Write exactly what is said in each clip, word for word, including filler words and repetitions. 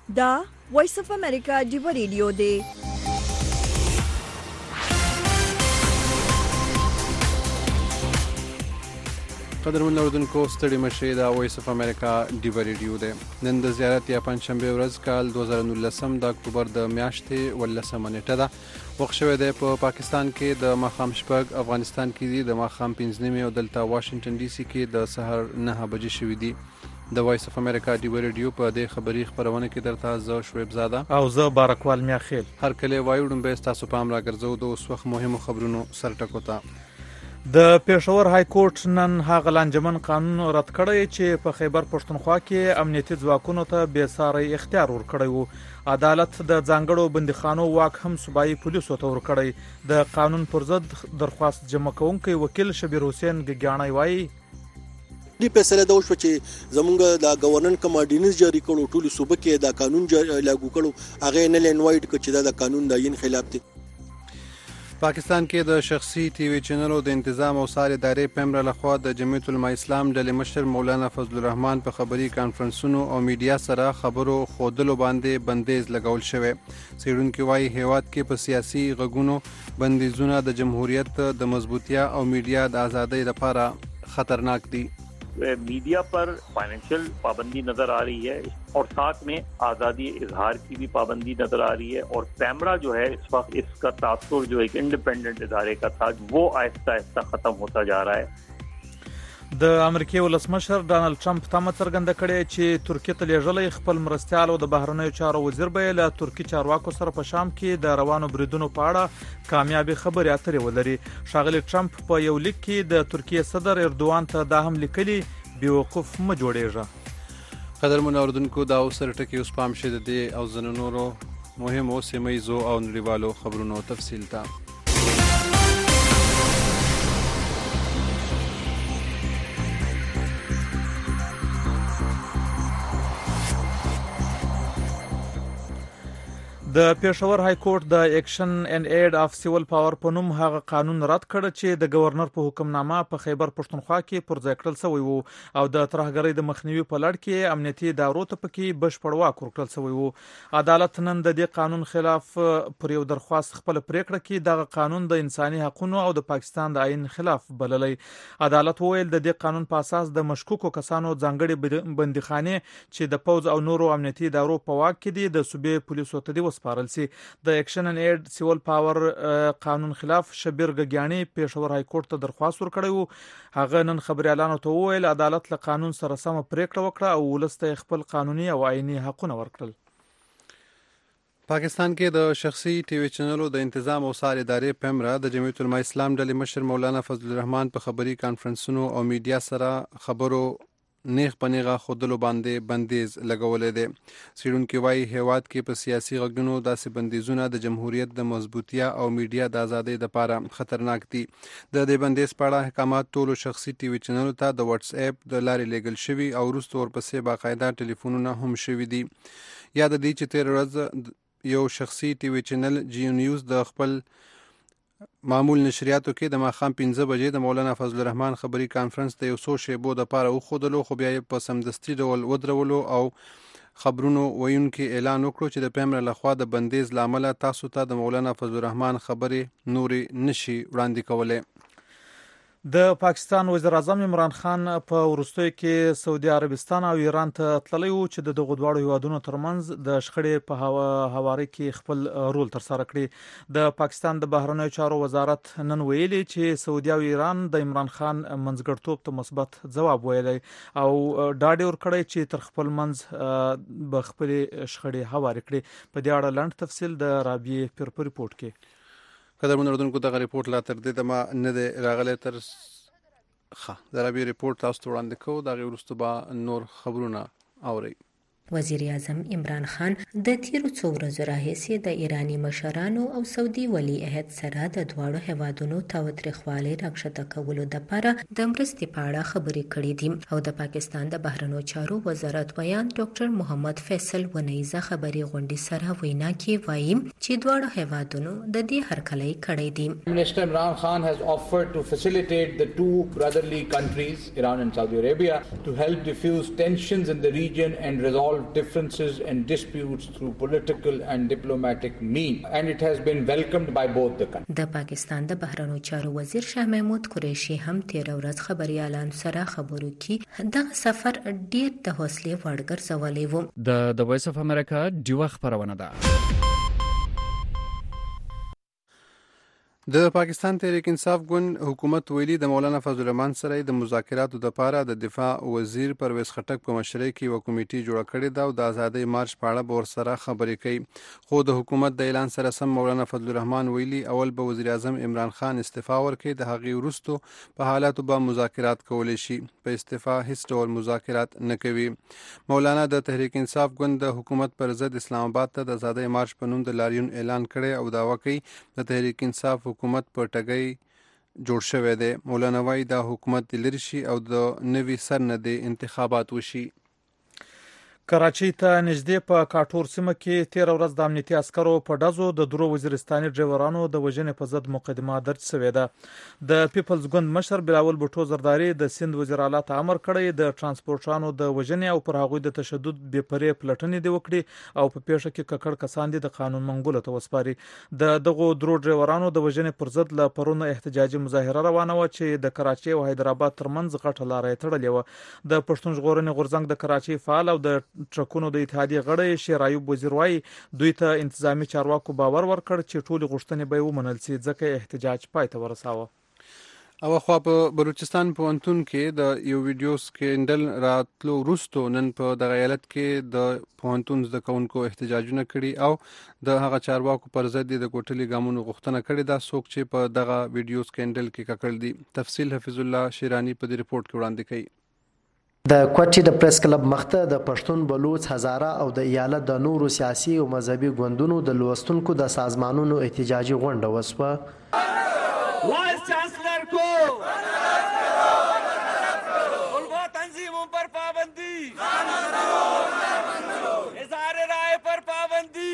دا وایس اف امریکا ډیو ریډیو دی. قدرمن اوردونکو ستړي مشي دا وایس اف امریکا ډیو ریډیو دی. نن د زیارت یا پنځشنبه ورځ کال دوه زره نولسم د اکتوبر د میاشتې ولسمه نیټه ده. وخت شوی دی په پاکستان کې د ماښام شپږ، افغانستان کې دی د ماښام پنځه نیمې او دلته واشنگټن ډي سي کې د سهار نهه بجې شوي دي. د وایس اف امریکا ډیو ریډیو په دې خبري خبرونه کې درته زه شعیب زاده او زه بارکوال میاخیل هر کله وایو ډمبه تاسو پام راګرځو د اوس وخت مهمو خبرونو سرټکو ته. د پېښور های کورټ نن هغه لانجمن قانون رد کړی چې په خیبر پښتونخوا کې امنیتي ځواکونو ته بې ساري اختیار ورکړی وو. عدالت د ځانګړو بندیخانو واک هم صوبایي پولیسو ته ورکړی. د قانون پر ضد درخواست جمع کوونکی وکیل شبیر حسین ګګیاڼی وایي دې فیصله دا وشوه چې زمونږ د گورنر کوم اډیننس جاری کړو، ټول صوبه کې دا قانون لاګو کړو، هغه نه لینوایډ کړ چې دا د قانون د عین خلاف دی. پاکستان کې د شخصي ټي وي چینلو د تنظیم او سار ادارې پیمرا لخوا د جمعیت العلماء اسلام ډلې مشر مولانا فضل الرحمن په خبري کانفرنسونو او میډیا سره خبرو خودلو باندې بندیز لګول شوی. څېړونکي وايي هیواد کې په سیاسي غږونو بندیزونه د جمهوریت د مضبوطیا او میډیا د ازادۍ لپاره خطرناک دي. Media पर फाइनेंशियल पाबंदी नजर आ रही है और साथ में आज़ादी इजहार की भी पाबंदी नजर आ रही है और पैमरा जो है इस वक्त इसका तासुर जो एक इंडिपेंडेंट इदारे का था वो आहिस्ता आहिस्ता खत्म होता जा रहा है. د امریکای ولسمشر ډانلډ ټرمپ تمه څرګنده کړې چې ترکیه ته لیږلی خپل مرستیال او د بهرنیو چارو وزیر به له ترکی چارواکو سره په شام کې د روانو بریدونو په اړه کامیابی خبرې اترې ولري. ښاغلي ټرمپ په یو لیک کې د ترکیه صدر اردوان ته دا هم لیکلي بیوقوف مه جوړېږه. قدرمن اوردونکو دا اوس سره ټکي اوس پام شه د دې او ځینو نورو مهمو سیمهیزو او نړیوالو خبرونو تفصیل ته. د پېښور های کورټ د اکشن اینډ ایډ اف سیول پاور په نوم هغه قانون رد کړ چې د گورنر په حکمنامه په خیبر پښتونخوا کې پر ځای کړل شوی وو او د ترهګرۍ د مخنیوي په لړ کې امنیتي ادارو ته پکې بشپړ واک ورکړل شوی وو. عدالت نن د دې قانون خلاف پر یو درخواست خپل پریکړه کې دغه قانون د انساني حقوقو او د پاکستان د عین خلاف بللی. عدالت وویل د دې قانون په اساس د مشکوکو کسانو ځانګړي بندیخانې چې د پوز او نورو امنیتي ادارو په واک کې دي د صوبې پولیسو ته دی وسپارل شي. د اکشن ان ایډ سیول پاور قانون خلاف شبیر ګګیاڼی پېښور های کورټ ته درخواست ورکړی وو. هغه نن خبريالانو ته وویل عدالت له قانون سره سم پریکړه وکړه او ولسته خپل قانوني او عیني حقونه ورکړل. پاکستان کې د شخصي ټي وي چینلو د تنظیم او سار ادارې پیمرا د جمعیت العلماء اسلام ډلې مشر مولانا فضل الرحمن په خبري کانفرنسونو او میډیا سره خبرو نیغ پنیغه خودلو باندې بندیز لګولې دي. څېړونکي وايي هیواد کې په سیاسي غږونو داسې بندیزونه د جمهوریت د مضبوطیا او میډیا د ازادۍ لپاره خطرناک دي. د دې بندیز په اړه احکامات ټولو شخصي ټي وي چینلونو ته د واتس اپ د لارې لیږل شوي او وروسته ورپسې باقاعده ټلیفونونه هم شوي دي. یاد دی چې تیر ورځ یو شخصي ټي وي چینل جیو نیوز د خپل معمول نشریاتو کې د ماښام پنځه بجې د مولانا فضل الرحمن خبري کانفرنس د یو څو شیبو د پاره وخودلو خو بیا په سمدستي ډول ودرولو او خبرونو ویونکي اعلان وکړو چې د پیمرا لخوا د بندیز لامل تاسو ته د مولانا فضل الرحمن خبرې نوري نشي وړاندې کولای. د پاکستان وزیر اعظم عمران خان په وروستیو کې سعودي عربستان او ایران ته تللی و چې د دغو دواړو هیوادونو ترمنځ د شخړې په هواري کې خپل رول ترسره کړي. د پاکستان د بهرنیو چارو وزارت نن ویلي چې سعودي او ایران د عمران خان منځګړتوب ته مثبت ځواب ویلی او ډاډ ورکړی چې تر خپل منځ به خپلې شخړې هواري کړي. په دې اړه لنډ تفصیل د رابعې پیر په ریپورت کې. قدرمن اوردونکو دغه ریپورت لا تر دې دمه نه دی راغلی. تر ښه د رابعې ریپورت تاسو ته وړاندې کوو، د هغې وروسته به نور خبرونه اورئ. وزیر اعظم عمران خان د تیرو څو ورځو راهیسې د ایرانی مشرانو او سعودي ولی عهد سره د دواړو هیوادونو تاوتریخوالی راکښته کولو دپاره د مرستې په اړه خبرې کړې دي او د پاکستان د بهرنیو چارو وزارت ویان ډاکټر محمد فیصل ونیزه خبري غونډې سره وینا کې وایي چې دواړو هیوادونو د دې هرکلی کړی دی. Minister Imran Khan has offered to facilitate the two brotherly countries, Iran and Saudi Arabia, to help diffuse tensions in the region and resolve resolve differences and disputes through political and diplomatic means, and it has been welcomed by both the countries. د پاکستان د بهرنیو چارو وزیر شاه محمود قریشي هم تیر ورځ خبريالانو سره خبرو کې دغه سفر ډیر د حوصله وړ ګرځولې و. د د وایس اف امریکا ډیوه خبرونه ده. د پاکستان تحریک انصاف ګوند حکومت ویلي د مولانا فضل الرحمن سره د مذاکراتو لپاره د دفاع وزیر پرویز خټک په مشرۍ کې یو کمیټه جوړه کړې ده او د آزادۍ مارچ په اړه به ورسره خبرې کوي. خو د حکومت د اعلان سره سم مولانا فضل الرحمن ویلي اول به وزیر اعظم عمران خان استعفا ورکړي، د هغې وروسته په حالاتو به مذاکرات کولی شي. په استعفا هیڅ ډول مذاکرات نه کوي. مولانا د تحریک انصاف ګوند د حکومت پر ضد اسلام آباد ته د آزادۍ مارچ په نوم د لاریون اعلان کړی او دعوا کوي د تحریک انصاف حکومت په ټګۍ جوړ شوی دی. مولانا وايي دا حکومت د لري شي او د نوي سر نه د انتخابات وشي. کراچۍ ته نږدې په کاټور سیمه کې تیر ورځ د امنیتي عسکرو په ډزو د درو وزیرستاني ډرایورانو د وژنې په ضد مقدمه درج شوې ده. د پیپلز ګوند مشر بلاول بوټو زرداری د سند وزیر اعلی ته امر کړی د ترانسپورټرانو د وژنې او پر هغوی د تشدد بې پرې پلټنې دی وکړي او په پیښه کې ککړ کسان دي د قانون منګولو ته وسپاري. د دغو درو ډرایورانو د وژنې پر ضد له پرون احتجاجي مظاهره روانه و چې د کراچۍ او حیدرآباد ترمنځ غټه لاره یې تړلې و. د پښتون ژغورنې غورځنګ د کراچۍ فعال او د ټرکونو د اتحادیې غړی شیر ایوب وزیر وايي دوی ته انتظامی چارواکو باور ورکړ چې ټولې غوښتنې به ومنل شي ځکه احتجاج پای ته ورساوه. او خو په بلوچستان پوهنتون کې د یو ویډیو سکینډل راتلو وروسته نن په دغه ایالت کې د پوهنتون زده کوونکو احتجاجونه کړي او د هغه چارواکو پر ضد د کوټلي ګامونو غوښتنه کړې ده څوک چې په دغه ویډیو سکینډل کې ککړ دي. تفصیل حفیظ الله شیرانی په دې رپورت کې وړاندې کوي. د کوټي د پریس کلب مخته د پښتون بلوچ هزاره او د ایالت د نورو سیاسي او مذهبي ګوندونو د لوستونکو د سازمانونو احتجاجي غونډه وسوه. وایس چانسلر کو طلباء تنظیموں پر پابندی، اظہار رائے پر پابندی.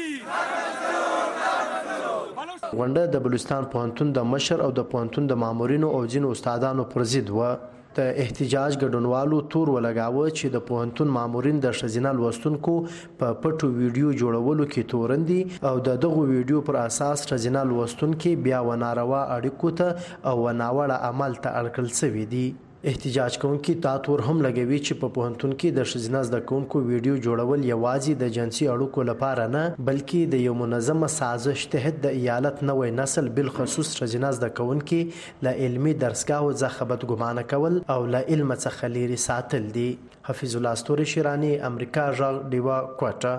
غونډه د بلوچستان پوهنتون د مشر او د پوهنتون د مامورینو او ځینو استادانو پر ضد و. د احتجاج ګډونوالو تور ولګاوه چې د پوهنتون مامورین د ښځینه لوستونکو په پټو ویډیو جوړولو کې تورن دي او د دغو ویډیو پر اساس ښځینه لوستونکي بیا و ناروا اړیکو ته او ناوړه عمل ته اړکل شوي دي. احتجاج کوونکي دا تور هم لګوي چې په پوهنتون کې د ښځینه زده کوونکو ویډیو جوړول یوازې د جنسي اړیکو لپاره نه بلکې د یو منظمه سازش تحت د ایالت نوی نسل بالخصوص ښځینه زده کوونکي له علمي درسګاهو څخه بدګمانه کول او له علم څخه لرې ساتل دي. حفیظ الله ستوري شیرانی، امریکا غږ، ډیوا کوټه.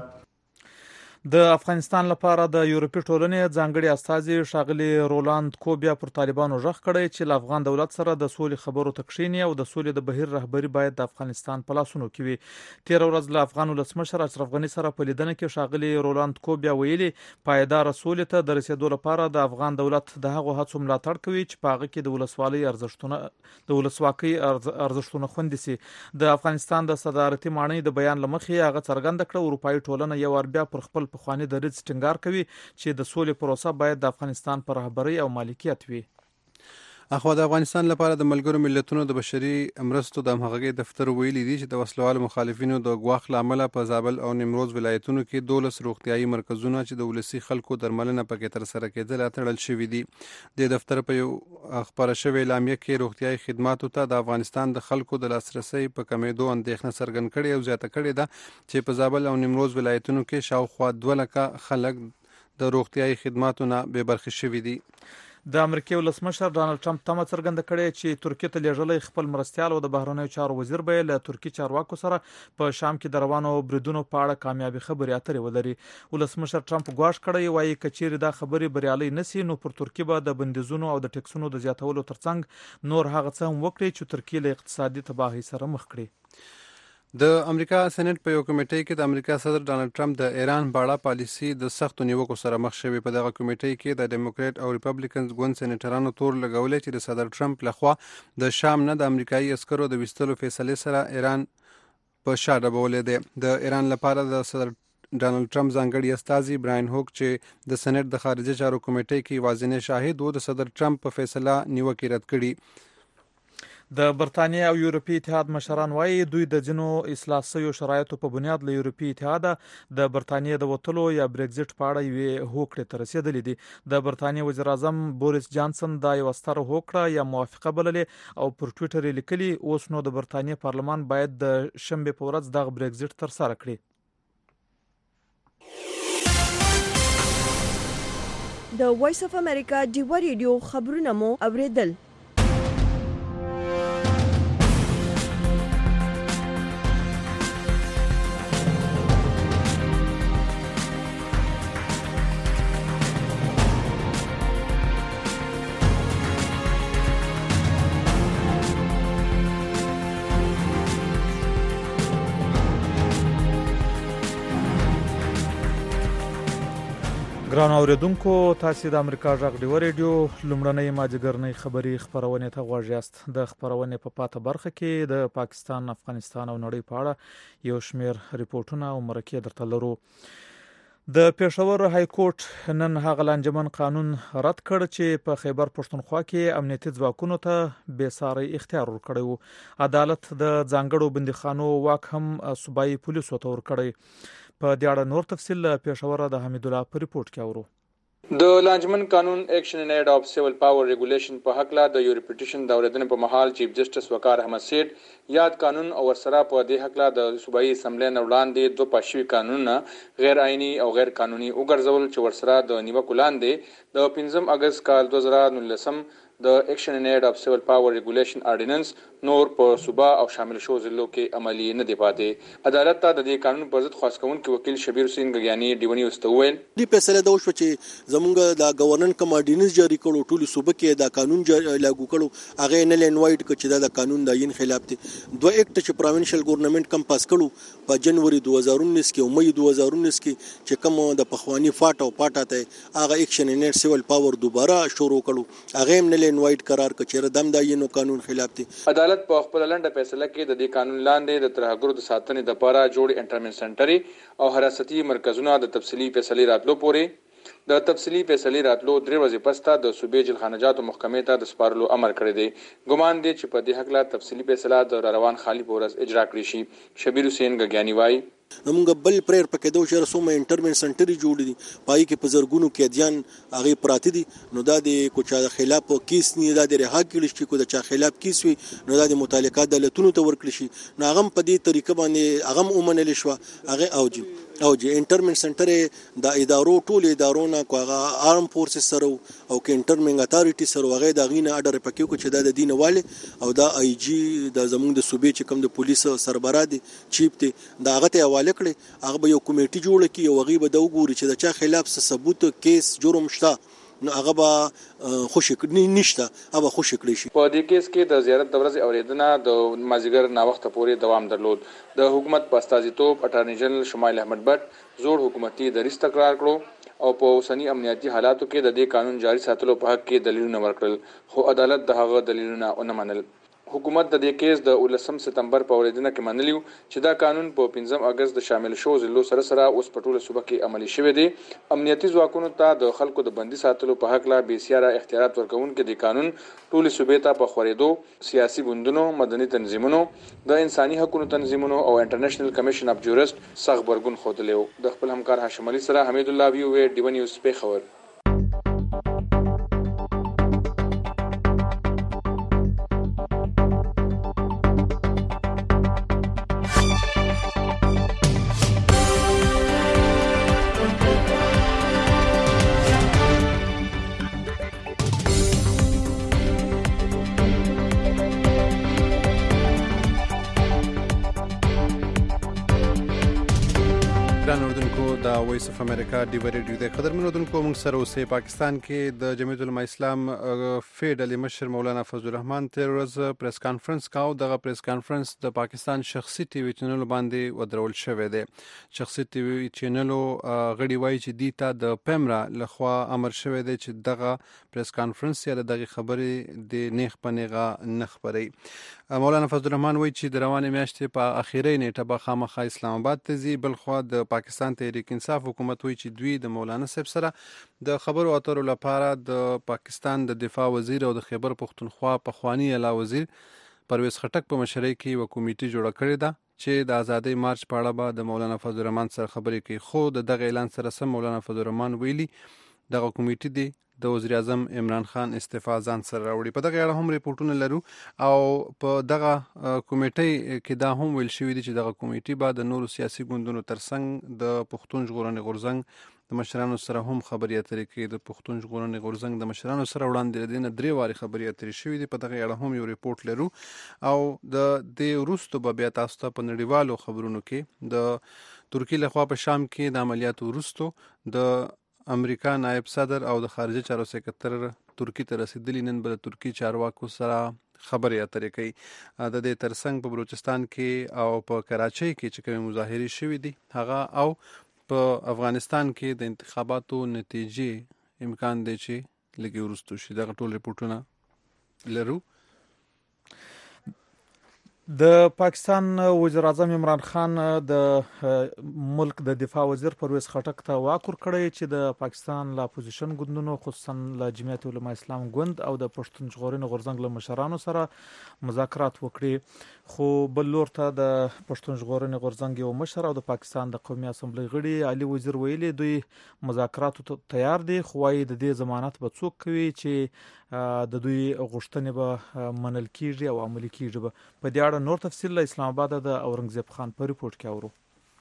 د افغانستان لپاره د یورپي ټولنې ځانګړي استازي ښاغلي رولاند کوبیا پر طالبانو غږ کړی چې له افغان دولت سره د سولې خبرو ته کښیني او د سولې د بهیر رهبري باید د افغانستان په لاسونو کې وي. تیر ورځ له افغان ولسمشر اشرف غني سره په لیدنه کې ښاغلي رولاند کوبیا ویلي پایدار سولې ته د رسیدو لپاره د افغان دولت د هغو هڅو ملاتړ کوي چې په هغه کې د ولسوالۍ ارزښتونه د ولسواکۍ ارزښتونه خوندي سي. د افغانستان د صدارتي ماڼۍ د بیان لمخې هغه څرګنده کړه اروپایي ټولنه یو ور بیا پر خپل پخواني دریځ ټینګار کوي چې د سولې پروسه باید د افغانستان پر رهبرۍ او مالکیت وي. اخوا د افغانستان لپاره د ملګرو ملتونو د بشري مرستو د همغږۍ دفتر ویلي دي چې د وسلوالو مخالفینو د ګواښ له امله په زابل او نیمروز ولایتونو کې دولس روغتیايي مرکزونه چې د ولسي خلکو درملنه پکې ترسره کېدل تړل شوي دي. د دفتر په یو خبره شوې اعلامیه کې روغتیايي خدماتو ته د افغانستان د خلکو د لاسرسي په کمیدو اندېښنه څرګند کړې او زیاته کړې ده چې په زابل او نیمروز ولایتونو کې شاوخوا دوه لکه خلک د روغتیايي خدماتو نه بې برخې شوي دي. د امریکای ولسمشر ډانلډ ټرمپ تمه څرګنده کړې چې ترکیه ته لیږلی خپل مرستیال او د بهرنیو چارو وزیر به له ترکی چارواکو سره په شام کې د روانو بریدونو په اړه کامیابي خبرې اترې ولري. ولسمشر ټرمپ ګواښ کړی وایي که چیرې دا خبرې بریالۍ نشي نو پر ترکیه به د بندیزونو او د ټکسونو د زیاتولو ترڅنګ نور هغه څه هم وکړي چې ترکیه له اقتصادي تباهۍ سره مخ کړي. د امریکا سېنات په یو کمیټې کې د امریکا صدر ډانلډ ټرمپ د ایران باړه پالیسي د سختو نیوکو سره مخ شوی. په دغه کمیټې کې د ډیموکرات او ریپبلیکنز ګوند سېنیټرانو تور لګولې چې د صدر ټرمپ لخوا د شام نه د امریکایي عسکرو د ویستلو فیصله سره ایران په شا ډبولې دی. د ایران لپاره د صدر ډانلډ ټرمپ ځانګړي استازي براین هوک چې د سېنات د خارجه چارو کمیټې کې واضح شاهد و د صدر ټرمپ په فیصله نیوکې رد کړي. د برتانیې او یورپی اتحاد مشران وایي دوی د ځینو اصلاح شویو شرایطو په بنیاد له یورپی اتحاد د برتانیې د وتلو یا بریگزټ په اړه یوې هوکړې ته رسیدلې دي. د برتانیې وزیر اعظم بوریس جانسن دا یو ستره هوکړه یا موافقه بللې او پر ټویټر یې لیکلي اوس نو د برتانیې پارلمان باید د شنبې په ورځ دغه بریگزټ ترسره کړي. د وایس اف امریکا ډیوا ریډیو خبرونه مو اوریدل. ګران اوریدونکو تاسو د امریکا غږ ډیوا ریډیو لومړنۍ ماجګرنۍ خبري خبرونه ته غوږ یاست. د خبرونه په پاته برخه کې د پاکستان، افغانستان او نړۍ په اړه یو شمېر ریپورتونه او مرکې درته لرو. د پېښور های کورټ نن هغه لانجمن قانون رد کړ چې په خیبر پښتونخوا کې امنیتي ځواکونو ته بې ساري اختیار ورکړی و. عدالت د ځانګړو بندیخانو واک هم صوبایي پولیسو ته ورکړی. په دې اړه نور تفصیل پېښور د حمید الله په ریپورت کې اورو. د لانجمن قانون ایکشن ان ایډ اف سیول پاور ریګولیشن په حق لا د یو ریپټیشن د اوریدنې په محل چیف جسټس وقار احمد سیټ یاد قانون او ورسره په دې حق لا د صوبایي اسمبلی نه وړاندې دوه پاشوي قانونونه غیر آئینی او غیر قانوني وګرځول چې ورسره د نیوکو لاندې د پنځم اگست کال دوه زره نولسم د ایکشن ان ایډ اف سیول پاور ریګولیشن آرډیننس نور په صوبا او شامل شو ضلعو کې عملی نه دی پاتې. عدالت ته د دې قانون پر ضد خاص کوونکی وکیل شبیر حسین غیانی دیونی واستویل دی فیصله دا وشو چې زمونږ د گورنن کم آرډیننس جاری کړو ټول صوبه کې دا قانون لاګو کړو هغه نه لینوایډ کړ چې دا د قانون د عین خلاف دی. دوه اکټ چې پروینشل ګورنمنت کم پاس کړو په جنوري دوه هزار انیس کې او مې دوه هزار انیس کې چې کوم د پخوانی فاټ او پاټه ته هغه ایکشن ان ایډ سیول پاور دوباره شروع کړو هغه هم نه لینوایډ قرار کړ چې دم د عین قانون خلاف دی. عدالت په خپل لنډه فیصله کې د دې قانون لاندې د ترهګرو د ساتنې لپاره جوړ انټرمنټ سنټري او حراستی مرکزونه د تفصیلی فیصله راتلو پورې د تفصیلی فیصله راتلو درې ورځې پسته د صوبې جلخانجاتو محکمې ته د سپارلو امر کړی دی. ګمان دی چې په دې حق لا تفصیلی فیصله د روان خالی پورس اجرا کړی شي. شبیر حسین غیانی وایي زمونږ بل پریر پکې دوه شهر سومه انټرمنټ سنټري جوړ دي پای کې په زرګونو کې ادیان هغه پراته دي. نو دا د کوچا خلاف کیس نه دا د رها کړي شي کو د چا خلاف کیس وي نو دا د متعلقه عدالتونو ته ورکړي شي. نو هغه په دې طریقه باندې هغه اومنل شو هغه اوجي اوجي انټرمنټ سنټر د ادارو ټول ادارونه کو هغه آرم فورسز سره او کې انټرمنټ اتارټي سره هغه د غینه اډر پکې کو چې دا د دینواله او دا آی جی د زمونږ د صوبې چې کوم د پولیس سربراه دي چیف دي دا هغه ته حواله کړي. هغه به یو کمیټي جوړ کړي او هغه به د وګوري چې د چا خلاف څه ثبوت کیس جرم شته نو هغه به خوشی کړي نشته هغه خوشی کړي شي. په دې کیس کې د زیارت د ورځې اوریدنه د مازیګر نا وخت پورې دوام درلود. د حکومت په استازیتوب اټارنی جنرال شمایل احمد بټ زوړ حکومتي دریځ تکرار کړو او په اوسنی امنیتي حالاتو کې د دې قانون جاری ساتلو په حق کې دلیلونه ورکړل خو عدالت د هغه دلیلونه ونه منل. حکومت د دې کیس د ولسم سپتمبر په اوریدنه کې منلیو چې دا قانون په پنځم اگست د شامل شو ضلعو سره سره اوس په ټوله صوبه کې عملی شوی دی. امنیتي ځواکونو ته د خلکو د بندي ساتلو په حق لا بېسیاره اختیارات ورکوونکي د قانون ټولې صوبې ته په خورېدو سیاسي ګوندونو، مدني تنظیمونو، د انساني حقوقو تنظیمونو او انټرنیشنل کمیشن اف جورست سخت غبرګون ښودلی و. د خپل همکار هاشم علي سره حمید الله وی او ډیو نیوز پېښور. د وایس اف امریکا ډیوا ریډیو د قدرمنو دونکو موږ سره اوسې پاکستان کې د جمعیت العلماء اسلام فیډرل مشر مولانا فضل الرحمن تیر ورځ پریس کانفرنس کاو. دغه پریس کانفرنس د پاکستان شخصي ټي وي چینل باندې ودرول شوی دی. شخصي ټي وي چینل غړي وایي چې دیتا د پیمرا لخوا امر شوی دی چې دغه پریس کانفرنس یا دغه خبرې د نیخ پنیغه نخبري. مولانا فضل الرحمن وایي چې د روانې میاشتې په اخیری نیټه به خامخا اسلام آباد ته ځي. بل خو د پاکستان تحریک انصاف حکومت وایي چې دوی د مولانا صاحب سره د خبرو اترو لپاره د پاکستان د دفاع وزیر او د خیبر پختونخوا پخوانی اعلی وزیر پرویز خټک په مشرۍ کې یو کمیټه جوړه کړې ده چې د آزادۍ مارچ په اړه به د مولانا فضل الرحمن سره خبرې کوي. خو د دغه اعلان سره سم مولانا فضل الرحمن ویلي دغه کمیټه دی د وزیر اعظم عمران خان استعفا ځان سره راوړي. په دغه اړه هم ریپورتونه لرو او په دغه کمیټې کې دا هم ویل شوی دی چې دغه کمیټې به د نورو سیاسي ګوندونو ترڅنګ د پښتون ژغورنې غورځنګ د مشرانو سره هم خبرې اترې کوي. د پښتون ژغورنې غورځنګ د مشرانو سره وړاندې د نه درې واري خبرې اترې شوې دي. په دغه اړه هم یو ریپورت لرو او د دې وروسته به بیا تاسو ته په نړیوالو خبرونو کې د ترکیې لخوا په شام کې د عملیاتو وروسته د امریکا نائب صدر او د خارجه چارو سکرټر ترکیې ته رسیدلی. نن به د ترکیې چارواکو سره خبرې اترې کوي. د دې ترڅنګ په بلوچستان کې او په کراچۍ کې چې کومې مظاهرې شوې دي هغه او په افغانستان کې د انتخاباتو نتیجې امکان دی چې لږ وروسته شي. دغه ټول ریپورتونه لرو. د پاکستان وزیر اعظم عمران خان د ملک د دفاع وزیر پرویز خټک ته واک ورکړی چې د پاکستان له اپوزیشن ګوندونو خصوصا له جمعیت علماء اسلام ګوند او د پښتون ژغورنې غورځنګ له مشرانو سره مذاکرات وکړي. خو بل لور ته د پښتون ژغورنې غورځنګ یو مشر او د پاکستان د قومي اسمبلی غړي علي وزیر ویلي دوی مذاکراتو ته تیار دي خو وايي د دې ضمانت به څوک کوي چې د دوی غوښتنې به منل کیږي او عملي کیږي. په دې اړه نور تفصیل له اسلام آباد د اورنګزیب خان په ریپورت کې اورو.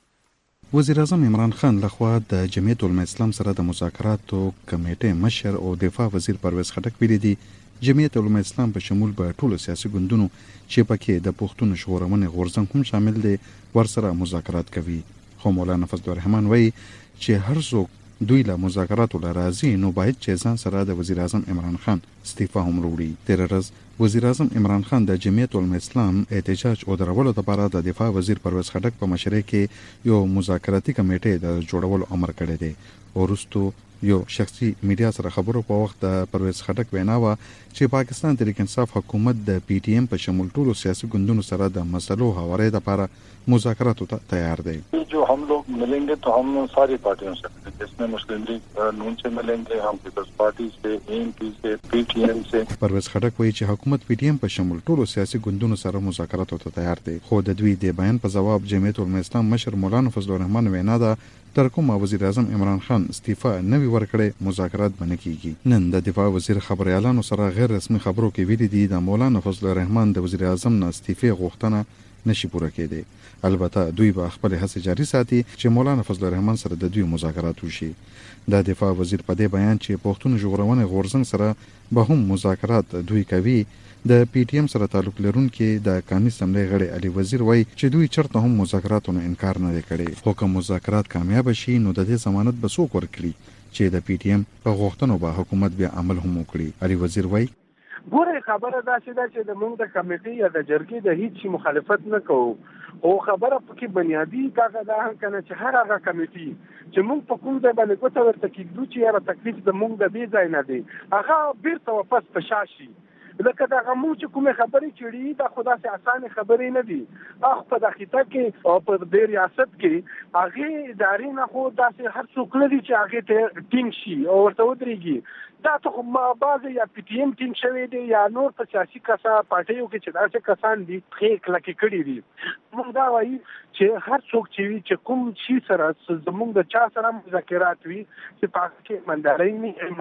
وزیر اعظم عمران خان لخوا د جمعیت علماء اسلام سره د مذاکراتو کمیټې مشر او دفاع وزیر پرویز خټک ویلي دي جمعیت علماء اسلام په شمول به ټولو سیاسي ګوندونو چې پکې د پښتون ژغورنې غورځنګ هم شامل دي ورسره مذاکرات کوي. خو مولانا فضل الرحمن وایي چې هر څوک دوی له مذاکراتو لرازي نو باید چې ځان سره د وزیر اعظم عمران خان استعفا هم وروړي. تیر ورځ وزیر اعظم عمران خان د جمعیت علماء اسلام احتجاج او درولو لپاره د دفاع وزیر پرویز خټک په مشرۍ کې یو مذاکراتي کمیټه د جوړولو امر کړی دی. ورستو یو شخصي میډیا سره خبرو په وخت د پرویز خټک وینا و چې پاکستان تحریک انصاف حکومت د پی ټی ایم په شمول ټولو سیاسي ګوندونو سره د مسلو حوارې لپاره مذاکراتو ته تیار دی. جو हम लोग मिलेंगे तो हम सारी पार्टियों से जिसमें मुस्लिम लीग नून से मिलेंगे, हम पीपल्स पार्टी से, एएनपी से, पीटीएम से. پرویز خټک وایي چې حکومت پی ټی ایم په شمول ټولو سیاسي ګوندونو سره مذاکراتو ته تیار دی. خو د دوی د بیان په جواب جمعیت علماء اسلام مشر مولانا فضل الرحمن وینا ده تر کومه وزیر اعظم عمران خان استعفا نوي ورکړي مذاکرات بنه کیږي. نن د دفاع وزیر خبريالانو سره غیر رسمي خبرو کې ویلي دي د مولانا فضل الرحمن د وزیر اعظم نه استعفا غوښتنه نشي پوره کېدی. البته دوی به خپل هڅې جاري ساتي چې مولانا فضل الرحمن سره د دوی مذاکرات وشي. د دفاع وزیر په دې بیان چې پښتون ژغورنې غورځنګ سره به هم مذاکرات دوی کوي. د پی ټی ایم سره تعلق لرونکي د قانوني اسمبلی غړي علي وزیر وایي چې دوی چرته هم مذاکراتونو انکار نه کړي. خو کوم مذاکرات کامیاب شي نو د دې ضمانت به څوک ورکړي چې د پی ټی ایم په غوښتنو به حکومت بیا عمل هم وکړي. علي وزیر وایي ګوره خبره دا چې دا چې د موږ د کمیټې یا د جرګې د هیڅ مخالفت نه کوو او خبره پکې بنیادی کاغه دا هم کنه چې هر هغه کمیټې چې موږ په کوم ځای باندې کوته ورته کېږو چې یاره تکلیف د موږ د دې ځای نه دی هغه بیرته واپس په شا شي. لکه دا غمو چې کومه خبرې چړي دا خدا سي اسانه خبرې نه دي. اخ په دقیقه کې او په دې ریاست کې هغه ادارې نه خو داسې هر څوک لري چې هغه ته ټینګ شي او ورته ودرېږي. دا ته ما بعض یا پی ټی ایم ټینګ شوی دی یا نور په سیاسي کسا پارټیو کې چې داسې کسان دي خې کلکې کړي دي. موږ دا وایي چې هر څوک چې وي چې کوم شي سره زموږ د چا سره مذاکرات وي چې پاک کې منداري نه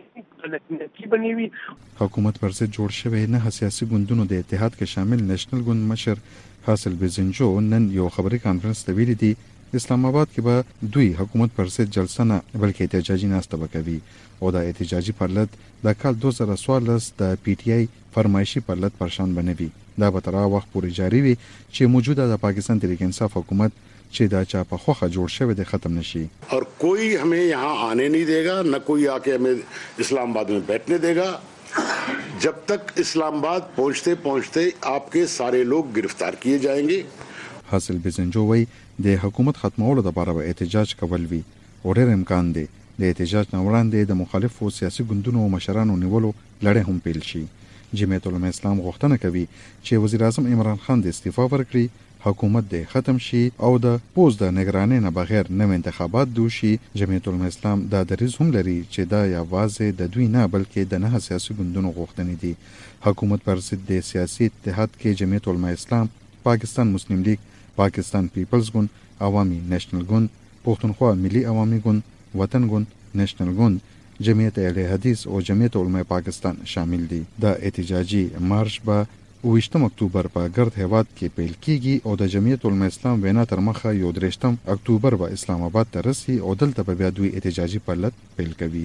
منځي بني وي. حکومت پر ضد جوړ شوی نه سیاسي ګوندونو د اتحاد کې شامل نېشنل ګوند مشر حاصل بزنجو نن یو خبري کانفرنس ته ویلي دي اسلام آباد کې به دوی حکومت پر ضد جلسه نه بلکې احتجاجي ناسته وکوي او د احتجاجي پرلط د کال دو هزار څوارلس د پی ټی آی فرمایشي پرلط پرشان بنوي. دا به تر هغه وخت پورې جاری وي چې موجوده د پاکستان تحریک انصاف حکومت چې دا چا په خوخه جوړ شوی دی ختم نشي. اور کوئی हमें यहाँ आने नहीं देगा न कोई आके हमें इस्लाम आबाद में बैठने देगा जब तक इस्लामाबाद पहुंचते पहुंचते आपके सारे लोग गिरफ्तार किए जाएंगे. حاصل بزنجو وی د حکومت ختمولو لپاره به احتجاج کول وی او ډېر امکان دی د احتجاج نه وړاندې د مخالفو سیاسي ګوندونو او مشرانو نیولو لړۍ هم پیل شي. جمعیت علماء اسلام غوښتنه کوي چې وزیر اعظم عمران خان د استعفا ورکړي حکومت د ختم شي او د پوز د نگرانۍ نه بغیر نوې انتخابات دوشي. جمعیت العلماء اسلام دا دریځ هم لري چې دا یوازې د دوی نه بلکې د نه سیاسي ګوندونو غوښتنې دي. حکومت پر ضد د سیاسي اتحاد کې جمعیت العلماء اسلام، پاکستان مسلم لیگ، پاکستان پیپلز ګوند، عوامي نېشنل ګوند، پښتونخوا ملي عوامي ګوند، وطن ګوند، نېشنل ګوند، جمعیت اهل حدیث او جمعیت علماء پاکستان شامل دي. دا احتجاجي مارش به اوویشتم اکتوبر په ګرد هیواد کې پیل کیږي او د جمعیت علماء اسلام وینا تر مخه یو درېشتم اکتوبر به اسلام آباد ته رسي او دلته به بیا دوی احتجاجي پرلط پیل کوي.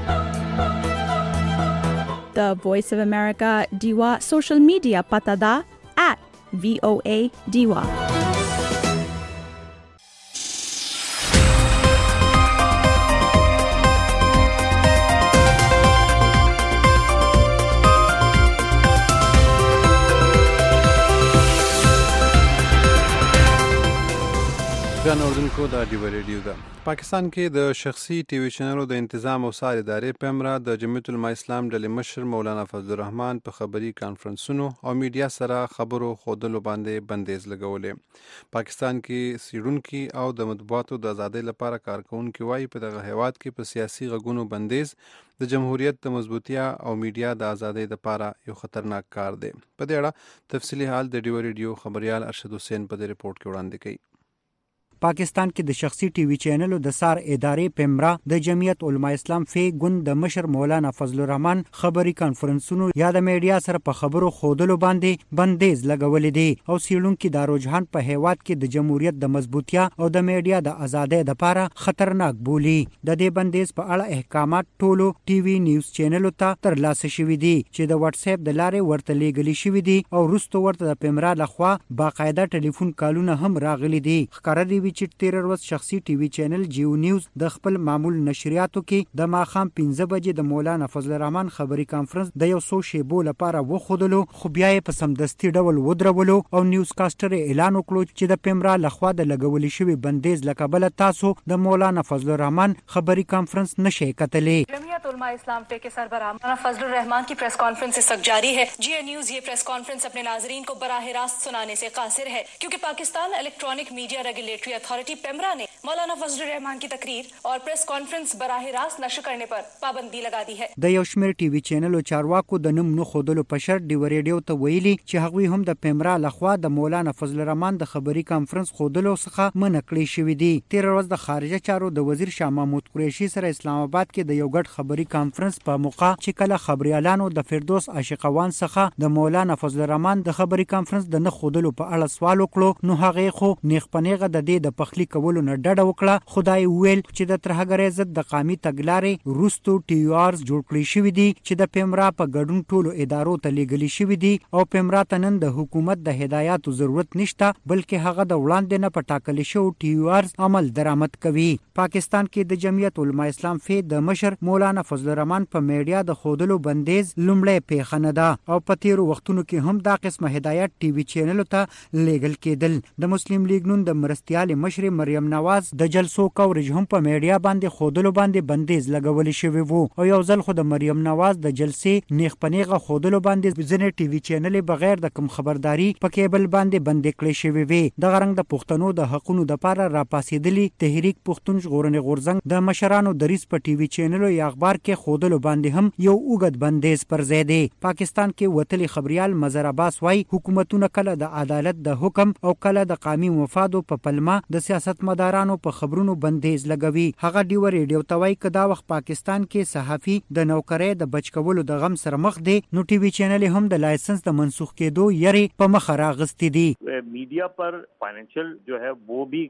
The Voice of America Diwa social media pata da at V O A Diwa. ګران اوردونکو دا ډیو ریډیو ده. پاکستان کې د شخصي ټي وي چینلونو د تنظیم او څار ادارې پیمرا د جمعیت العلماء اسلام ډلې مشر مولانا فضل الرحمن په خبري کانفرنسونو او میډیا سره خبرو خودلو باندې بندیز لګولې. پاکستان کې سیډونکو او د مطبوعاتو د ازادۍ لپاره کارکونکو وايي په دغه هیواد کې په سیاسي غږونو بندیز د جمهوریت د مضبوطیا او میډیا د ازادۍ لپاره یو خطرناک کار دی. په دې اړه تفصیلی حال د ډیو ریډیو خبريال ارشد حسین په دې ریپورت کې وړاندې کړي. پاکستان کې د شخصي ټي وي چینلو د سار ادارې پیمرا د جمعیت علماء اسلام فی ګوند د مشر مولانا فضل الرحمن خبري کانفرنسونو یا د میډیا سره په خبرو خودلو باندې بندیز لګولې دي او سیړونکو د رجحان په هیواد کې د جمهوریت د مضبوطیا او د میډیا د ازادۍ لپاره خطرناک بولی. د دې بندیز په اړه احکامات ټولو ټي وي نیوز چینلو ته ترلاسه شوي دي چې د واتس اپ د لارې ورته لیږلي شوي دي او وروسته ورته د پیمرا لخوا باقاعده ټلیفون کالونه هم راغلي دي. ښکاره دی چې تیر ورځ شخصي ټي وي چینل جیو نیوز د خپل معمول نشریاتو کې د ماخام پنځه بجې د مولانا فضل الرحمن خبري کانفرنس د یو څو شیبو لپاره وخودلو، خو بیا یې په سمدستي ډول ودرولو او نیوز کاسټر اعلان وکړو چې د پیمرا لخوا د لګولې شوی بندیز لکبل تاسو د مولانا فضل الرحمن خبري کانفرنس نشئ کتلې. جمعیت علماء اسلام فے کے سربراہ مولانا فضل الرحمن کی پریس کانفرنس اس وقت جاری ہے. جی نیوز یہ پریس کانفرنس اپنے ناظرین کو براہ راست سنانے سے قاصر ہے کیونکہ پاکستان الیکٹرانک میڈیا ریگولیٹری اتھارٹی پیمرا نے مولانا فضل الرحمن کی تقریر اور پریس کانفرنس براہ راست نشر کرنے پر پابندی لگا دی ہے. د یو شمیر ټي وي چینل او چارواکو د نوم نو خودلو په شرط دی ریډیو ته ویلي چې هغوی هم د پیمرا لخوا د مولانا فضل الرحمن د خبري کانفرنس خودلو څخه منع کړی شوی دی. تیر ورځ د خارجه چارو د وزیر شاه محمود قریشي سره اسلام آباد کې د یو ګډ خبري کانفرنس په موقع چې کله خبريالانو د فردوس عاشقوان څخه د مولانا فضل الرحمن د خبري کانفرنس د نه خودلو په اړه سوال وکړو، نو هغه خو نیغ پنیغه د دې د پخلی کولو نه ډډه وکړه. خدای ویل چې د ترهګرۍ ضد د قامي تګلارې روستو ټي یو آرز جوړ کړی شوی دي چې د پیمرا په ګډون ټولو ادارو ته لیږلي شوی دي او پیمرا ته نن د حکومت د هدایاتو ضرورت نشته بلکې هغه د وړاندې نه په ټاکل شو ټي یو آرز عمل درآمد کوي. پاکستان کې د جمعیت علماء اسلام فی د مشر مولانا فضل الرحمن په میډیا د خودلو بندیز لومړی پیښه نه ده او په تیرو وختونو کې هم دا قسمه هدایت ټي وي چینلو ته لیږل کېدل. د مسلم لیگ نون د مرستیال مشر مریم نواز د جلسو کورج هم په میډیا باندې خودلو باندې بندیز لګول شوی وو او یو ځل خو د مریم نواز د جلسې نیغ پنیغه خودلو باندې ځنې ټي وي چینل بغیر د کوم خبرداري په کیبل باندې بندې کړې شوی وي. د غرنګ د پښتنو د حقونو د لپاره راپاسېدلي تحریک پښتون ژغورنې غورځنګ د مشرانو دریس په ټي وي چینل یا اخبار کې خودلو باندې هم یو اوږد بندیز پر ځای دی. پاکستان کې وتلي خبريال مظهر عباس وايي حکومتونه کله د عدالت د حکم او کله د قومي مفادو په پلمه د سیاستمدارانو په خبرونو بندیز لګوي. هغه ډیو ریډیو ته وايي کدا وخت پاکستان کې صحافي د نوکرۍ د بچ کولو د غم سره مخ دی نو ټي وي چینل هم د لایسنس د منسوخ کېدو یری په مخ راغستې دي. Media पर फाइनेंशियल जो है वो भी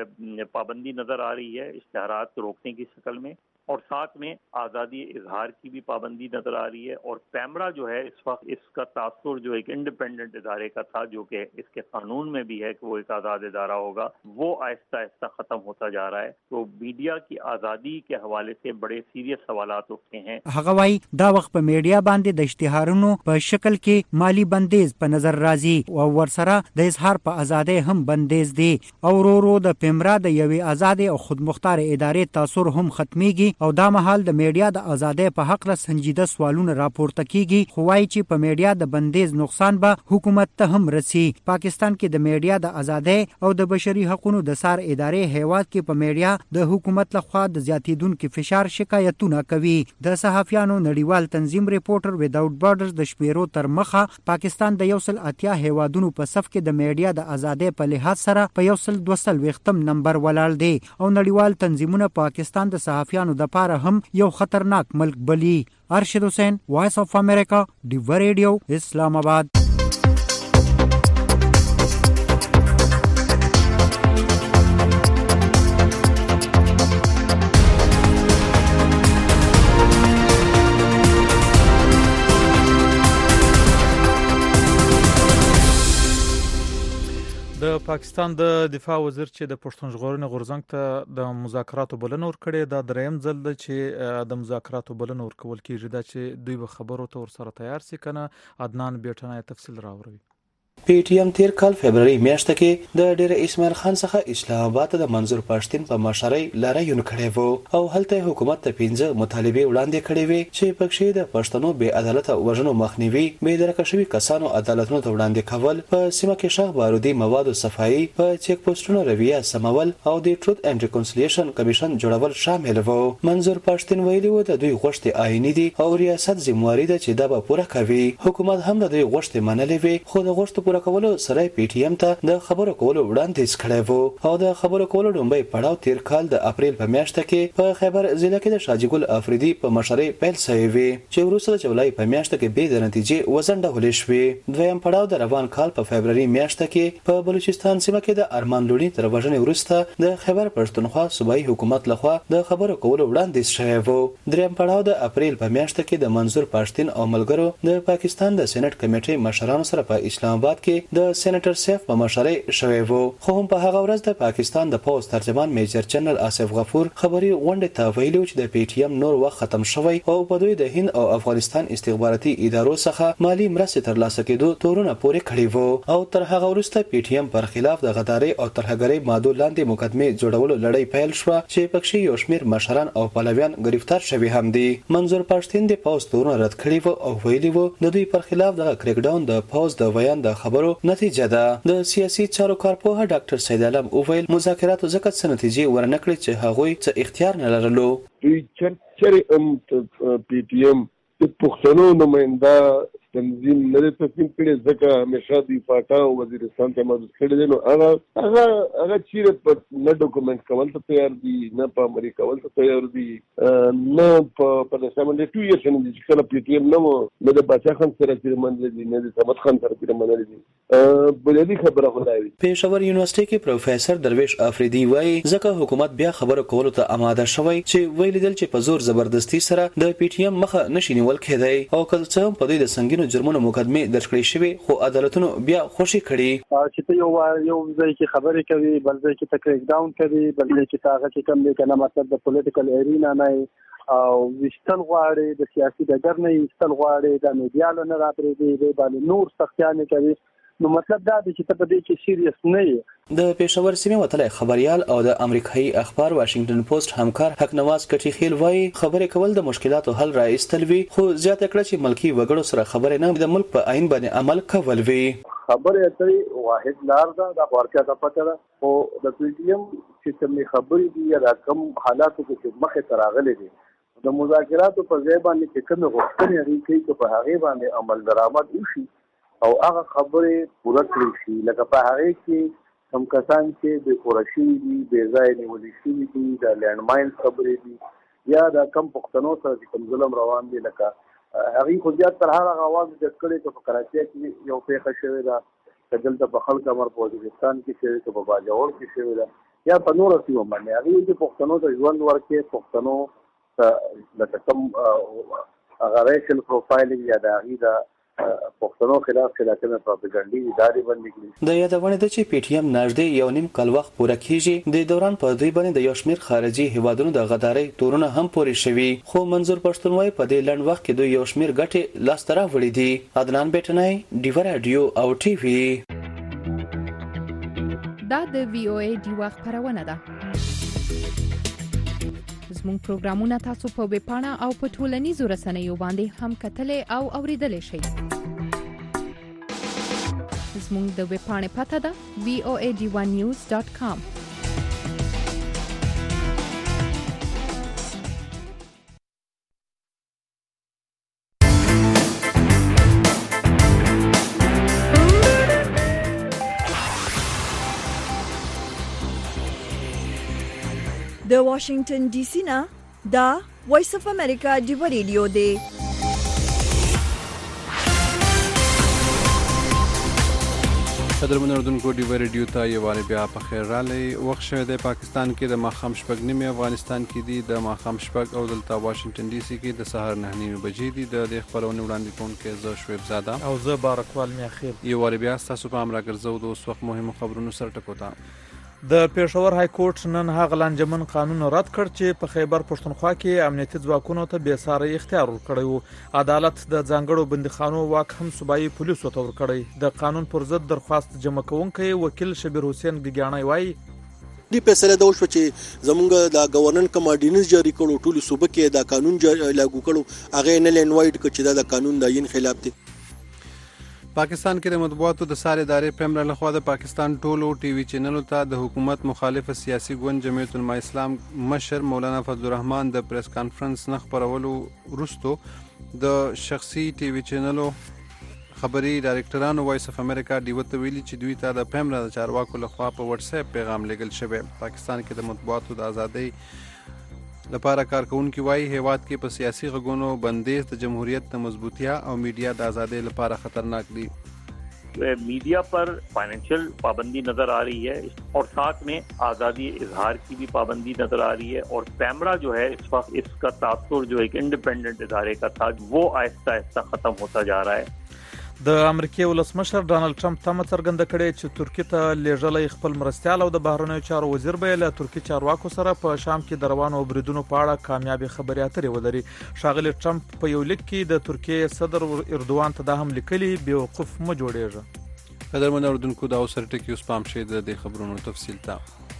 पाबंदी नजर आ रही है इश्तिहारात रोकने की शक्ल में और साथ में आज़ादी इजहार की भी पाबंदी नजर आ रही है और पैमरा जो है इस वक्त इसका तासुर जो एक इंडिपेंडेंट इदारे का था जो कि इसके कानून में भी है कि वो एक आज़ाद इदारा होगा वो आहिस्ता आहिस्ता ख़त्म होता जा रहा है. तो मीडिया की आज़ादी के हवाले से बड़े सीरियस सवालात उठते हैं. هغه وايي دا وخت په میډیا باندې د اشتهارونو په شکل کې مالی بندیز په نظر راځي او ورسره د اظهار په ازادۍ هم بندیز دی او ورو ورو د پیمرا د یوې آزاد او خودمختار ادارې تاثیر هم ختميږي او دا مهال د میډیا د ازادۍ په حق له سنجیده سوالونه راپورته کیږي خو وايي چې په میډیا د بندیز نقصان به حکومت ته هم رسي. پاکستان کې د میډیا د ازادۍ او د بشري حقوقو د سار ادارې هیواد کې په میډیا د حکومت لخوا د زیاتیدونکو فشار شکایتونه کوي. د صحافیانو نړیوال تنظیم ریپورټر وداوټ بارډرز د شمیرو تر مخه پاکستان د یو سل اتیا هیوادونو په صف کې د میډیا د ازادۍ په لحاظ سره په یو سل دوه څلوېښتم نمبر ولاړ دی او نړیوال تنظیمونه پاکستان د صحافیانو د پاره هم یو خطرناک ملک بلی. ارشد حسین، وایس اف امریکا، ډیو ریډیو، اسلام آباد. د پاکستان د دفاع وزیر چې د پښتون ژغورنې غورځنګ ته د مذاکراتو بلنه ورکړې دا دریم ځل ده چې د مذاکراتو بلنه ورکول کیږي دا چې دوی به خبرو ته ورسره تیار سي کنه. عدنان بیٹنه تفصیل راوړي. پی ټی ایم تیر کال فبرवरी میاشت کې د ډیر اسماعیل خان څخه اسلام آباد ته د منظور پښتين په مشرۍ لاریون کړی وو او هلته حکومت ته پنځه مطالبه وړاندې کړې وې چې پکې د پښتنو بې عدالت او وژنو مخنیوي، بې درکه شوي کسانو عدالتونو ته وړاندې کول، په سیمه کې شغ بارودي موادو صفایي، په چیک پوسټونو رویه سمول او د ټروت اینډ ریکونسیلیشن کمیشن جوړول شامل وو. منظور پښتين ویلي وو د دوی غوښتنې آئینی دي او ریاست ذمہواری ده چې دا به پوره کوي. حکومت هم د دوی غوښتنې منلې وې خو د غوښتنو پوره کولو سره پی ټی ایم ته د خبرو کولو وړاندیز کړی وو او د خبرو کولو لومړی پړاو تیر کال د اپریل په میاشت کې په خیبر ضلع کې د شاجي ګل افریدي په مشرۍ پیل شوی وي چې وروسته د جولای په میاشت کې به د نتیجې وزنډولې شوې. دویم پړاو د روان کال په فبرवरी میاشت کې په بلوچستان سیمه کې د ارمان لوڼي تر وژنې وروسته د خیبر پښتونخوا صوبایي حکومت لخوا د خبرو کولو وړاندیز شوی وو. دریم پړاو د اپریل په میاشت کې د منظور پښتين او ملګرو د پاکستان د سېنات کمیټې مشرانو سره په اسلام آباد کې د سېنیټر سیف په مشرۍ شوی وو خو هم په هغه ورځ د پاکستان د پوز ترجمان میجر جنرال آصف غفور خبري غونډه ته ویلي چې د پی ټی ایم نور وخت ختم شوی او په دوی د هند او افغانستان استخباراتي ادارو څخه مالی مرستې ترلاسه کېدو تورونه پورې کړی وو او تر هغه وروسته پی ټی ایم پر خلاف د غداري او ترهګرۍ مادو لاندې مقدمه جوړولو لړۍ پیل شو چې پکې یو شمېر مشران او پهلویان گرفتار شوي هم دي. منظور پښتين د پوز تورونه رد کړی وو او ویلي وو د دوی پر خلاف د کریک ډاون د پوز د بیان د خبرو نتیجه ده. د سیاسي چارو کارپوه ډاکټر سید علم اوویل مذاکراتو ځکه څه نتیجې ورنکړي چې هغوی څه اختیار نه لرلو. دوی چرې ام پی ټی ایم د پښتنو نماینده تنظیم نه تصمیم کړي ځکه همیشه د فاټا او وزیرستان ته مدد کړي دي نو هغه هغه هغه چیرې په نه ډاکومنټ کول ته تیار دي نه په امریکا کول ته تیار دي نه په په سمندر ټو یې شنه دي چې کله پی ټی ایم نو نه د باچا خان سره چې منل دي نه د صمد خان سره چې منل دي بلې خبره غوړاوي. پېښور یونیورسيټي کې پروفیسور درویش افریدي وایي ځکه حکومت بیا خبرو کولو ته آماده شوی چې ویل دل چې په زور زبردستی سره د پی ټی ایم مخه نشي نیول کېدای او کله چې په دوی د سنگینو جرمونو مقدمه درج کړې شوی خو عدالتونو بیا خوشي کړي چې ته یو یو ځای کې خبرې کوي بل ځای کې تکریک ډاون کوي بل ځای کې هغه چې کوم دی کنه مطلب د پولیټیکل ارینا نه او وشتل غواړي د سیاسي ډګر نه وشتل غواړي د میډیا نه راپرې دی باندې نور سختیانه کوي نو مطلب دا دی چې ته په دې کې سیریس نه یې. د پېښور سیمه وتلی خبريال او د امریکایي اخبار واشنگټن پوسټ همکار حق نواز کټي خیل وایي خبرې کول د مشکلاتو حل راایستل وی خو زیاته کړه چې ملکی وګړو سره خبرې نه د ملک په عین باندې عمل کول وی. خبرې اترې واحد لار ده د ورکه د پته ده او د پی ټی ایم چې کومې خبرې دي یا کوم حالاتو کې مخه تراغلي دي د مذاکراتو په ځای باندې چې کوم غوښتنې لري چې په هغه باندې عمل درآمد وشي او هغه خبرې پوره کړی شي لکه په هغه کې کوم کسان چې د قرشي دي بې ځای نیولې شوي دي د لینډ ماین خبرې دي یا د کم پښتنو سره چې کوم ظلم روان دي لکه هغه خو زیات تر هغه غواړي چې کړي چې په کراچۍ کې یو پیښه شوې ده چې دلته په خلک امر په وزیرستان کې شوې ده په باجوړ کې شوې ده یا په نور سیمو باندې هغه چې پښتنو ته ژوند ورکړي پښتنو ته لکه کوم هغه ریشل پروفایلینګ یا د هغې د پښتنو خلاف خلاقه پروپاګاندا ادارې باندې کړي. د یادونه ده چې پی ټی ایم نږدې یو نیم کال وخت پوره کیږي د دوران په دوی باندې د یو شمیر خارجي هیوادونو د غدارۍ تورونه هم پورې شوي خو منظور پښتون وايي په دې لنډ وخت کې دوی یو شمیر ګټې لاس ته راوړي دي. عدنان بیٹنای ډیو رادیو او ټي وي. دا د وی او ای ډیو خبرونه ده. زموږ پروګرامونه تاسو په ویب پاڼه او په ټولنیزو رسنیو باندې هم کتلای او اوریدلای شئ. زموږ د ویب پاڼې پته ده وی او ای ډي ون نیوز ډاټ کام. د واشنگټن ډي سي نه دا وایس اف امریکا ډیو ریډیو دی. قدرمن اردوونکو ډیو ریډیو ته یو واره بیا په خیر رالی. وخت شوی د پاکستان کې د ماښام شپږ نیمې، افغانستان کې دی د ماښام شپږ او دلته واشنگټن ډي سي کې د سهار نه نیمې بجې دي. د دې خبرونې وړاندې کوونکی زه شعیب زاده او زه بارکوال میاخیل. یو واره بیا ستاسو په امر راګرځو د اوس وخت مهمو خبرونو سره ټکو ته. د پېښور های کورټ نن هغه لانجمن قانون رد کړ چې په خیبر پښتونخوا کې امنیتي ځواکونو ته بې ساري اختیار ورکړی و. عدالت د ځانګړو بندیخانو واک هم صوبایي پولیسو ته ورکړی. د قانون پر ضد درخواست جمع کوونکی وکیل شبیر حسین ګګیاڼی وایي دې فیصله دا وشوه چې زمونږ د گورنر کم آرډیننس جاری کړو، ټولو صوبه کې دا قانون لاګو کړو، هغه نه لینوایډ کړ چې دا د قانون د عین خلاف دی. پاکستان کې د مطبوعاتو د ساري ادارې پیمرا لخوا د پاکستان ټولو ټي وي چینلو ته د حکومت مخالف سیاسي ګوند جمعیت العلماء اسلام مشر مولانا فضل الرحمن د پریس کانفرنس نه خبرولو وروسته د شخصي ټي وي چینلو خبري ډایرکټرانو وایس اف امریکا ډیو ته ویلي چې دوی ته د پیمرا د چارواکو لخوا په واتس اپ پیغام لګل شوی. پاکستان کې د مطبوعاتو د ازادۍ لپاره کارکونکي وایي هیواد کې په سیاسي غږونو بندیز د جمهوریت د مضبوطیا او میډیا د ازادۍ لپاره خطرناک دی. मीडिया पर फाइनेंशियल पाबंदी नजर आ रही है और साथ में आज़ादी इजहार की भी पाबंदी नजर आ रही है और पैमरा जो है इस वक्त इसका तासुर जो एक इंडिपेंडेंट इदारे का था वो आहिस्ता आहिस्ता खत्म होता जा रहा है. د امریکای ولسمشر ډانلډ ټرمپ تمه څرګنده کړې چې ترکیه ته لیږلی خپل مرستیال او د بهرنیو چارو وزیر به له ترکي چارواکو سره په شام کې د روانو بریدونو په اړه کامیابې خبرې اترې ولري. ښاغلي ټرمپ په یو لیک کې د ترکیې صدر اردوان ته دا هم لیکلي بیوقوف مه جوړېږه. قدرمن اردوونکو دا اوس ټکی اوس پام شي د دې خبرونو تفصیل ته.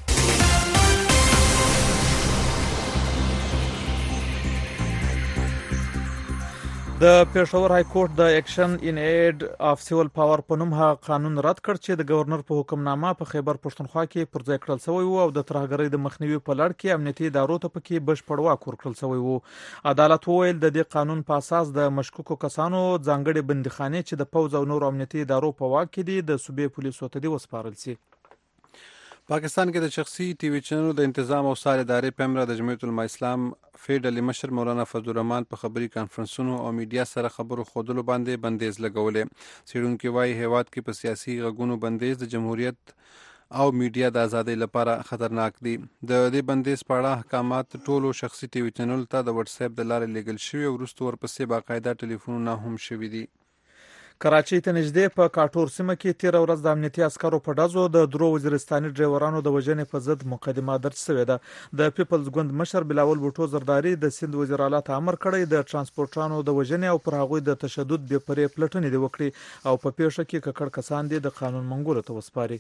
د پېښور های کورټ د اکشن ان ایډ اف سیول پاور په نوم هغه قانون رد کړ چې د گورنر په حکمنامه په خیبر پښتونخوا کې پر ځای کړل شوی و او د ترهګرۍ د مخنیوي په لړ کې امنیتي ادارو ته پکې بشپړ واک ورکړل شوی و. عدالت وویل د دې قانون په اساس د مشکوکو کسانو ځانګړي بندیخانې چې د پوز او نور امنیتي ادارو په واک کې دي د صوبې پولیسو ته دي وسپارل شي. پاکستان کې د شخصي ټي وي چینلونو د تنظیم او ساري ادارې پیمرا د جمعیت العلماء اسلام فیډرالي مشر مولانا فضل الرحمن په خبري کانفرنسونو او میډیا سره خبرو خودلو باندې بندیز لګولې. څېړونکي وایي هیواد کې په سیاسي غږونو بندیز د جمهوریت او میډیا د ازادۍ لپاره خطرناک دي. د دې بندیز په اړه احکامات ټولو شخصي ټي وي چینلونو ته د واتس اپ د لارې لیږل شوي او وروسته ورپسې باقاعده ټلیفونونه هم شوي دي. کراچۍ ته نږدې په کاټور سیمه کې تیر ورځ د امنیتي عسکرو په ډزو د درو وزیرستاني ډرایورانو د وژنې په ضد مقدمه درج شوې ده. د پیپلز ګوند مشر بلاول بوټو زرداری د سند وزیر اعلی ته امر کړی د ترانسپورټرانو د وژنې او پر هغوی د تشدد بې پرې پلټنې دې وکړي او په پیښه کې ککړ کسان دي د قانون منګولو ته وسپاري.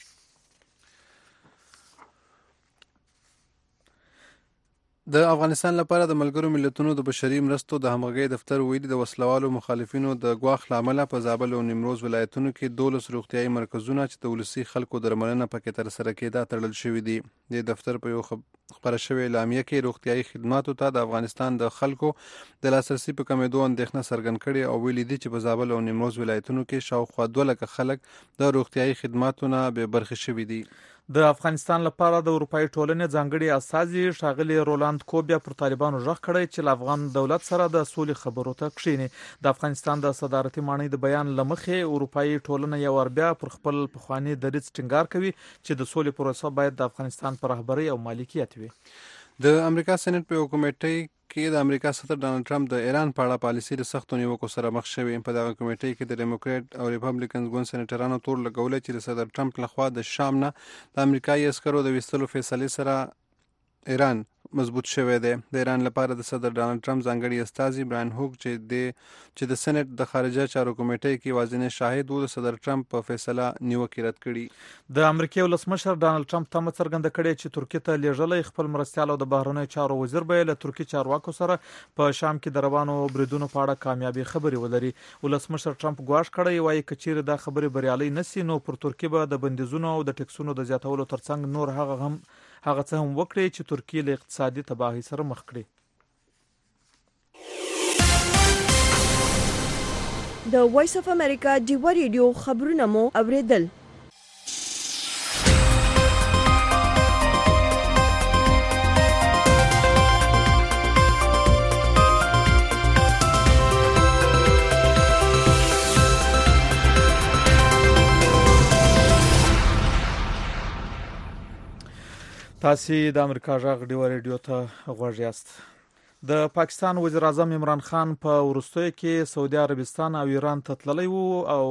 د افغانستان لپاره د ملګرو ملتونو د بشري مرستو د همغږۍ دفتر ویلي د وسلوالو مخالفینو د ګواښ له امله په زابل او نیمروز ولایتونو کې دولس روغتیايي مرکزونه چې د ولسي خلکو درملنه پکې ترسره کېده تړل شوي دي. د دفتر په یو خبره شوې اعلامیه کې روغتیايي خدماتو ته د افغانستان د خلکو د لاسرسي په کمېدو اندېښنه څرګند کړې او ویلي دي چې په زابل او نیمروز ولایتونو کې شاوخوا دوه لکه خلک د روغتیايي خدماتو نه بې برخې شوي دي. د افغانستان لپاره د اروپאי ټولنې ځانګړي استازي ښاغلي رولاند کوبیا پر طالبانو غږ کړی چې له افغان دولت سره د سولې خبرو ته کښیني. د افغانستان د صدارتي ماڼۍ د بیان لمخې اروپאי ټولنه یو ور بیا پر خپل پخوانی دریځ ټینګار کوي چې د سولې پروسه باید د افغانستان پر رهبرۍ او مالکیت وي. د امریکا سېنات په یو کمیټې کې د امریکا صدر ډانلډ ټرمپ د ایران په اړه پالیسي د سختو نیوکو سره مخ شوی. په دغه کمیټې کې د ډیموکرات او ریپبلیکن ګوند سېنیټرانو تور لګولې چې د صدر ټرمپ لخوا د شام نه د امریکایي عسکرو د ویستلو فیصلې سره ایران مضبوط شوی دی. د ایران لپاره د صدر ډانلډ ټرمپ ځانګړي استازي برایان هوک چې د چې د سېنات د خارجه چارو کمیټې کې واضح شاهد وو، د صدر ټرمپ په فیصله نیوکه رد کړي. د امریکای ولسمشر ډانلډ ټرمپ تمه څرګنده کړې چې ترکیه ته لیږلای خپل مرستیال او د بهرنیو چارو وزیر به له ترکیه چارواکو سره په شام کې د روانو بریدونو په اړه کامیابی خبرې ولري. ولسمشر ټرمپ ګواښ کړی وایي کچېرې دا خبرې بریالۍ نسی نو پر ترکیه به د بندیزونو او د ټکسونو د زیاتولو ترڅنګ نور هغه هم هغه څه هم وکړي چې ترکیه له اقتصادي تباهي سره مخ کړي. د وایس اف امریکا ډیوا ریډیو خبرونه مو اوریدل. تاسو د امریکا غږ ډیوا ریډیو ته غوږ یاست. د پاکستان وزیر اعظم عمران خان په وروستیو کې سعودي عربستان او ایران ته تللی وو او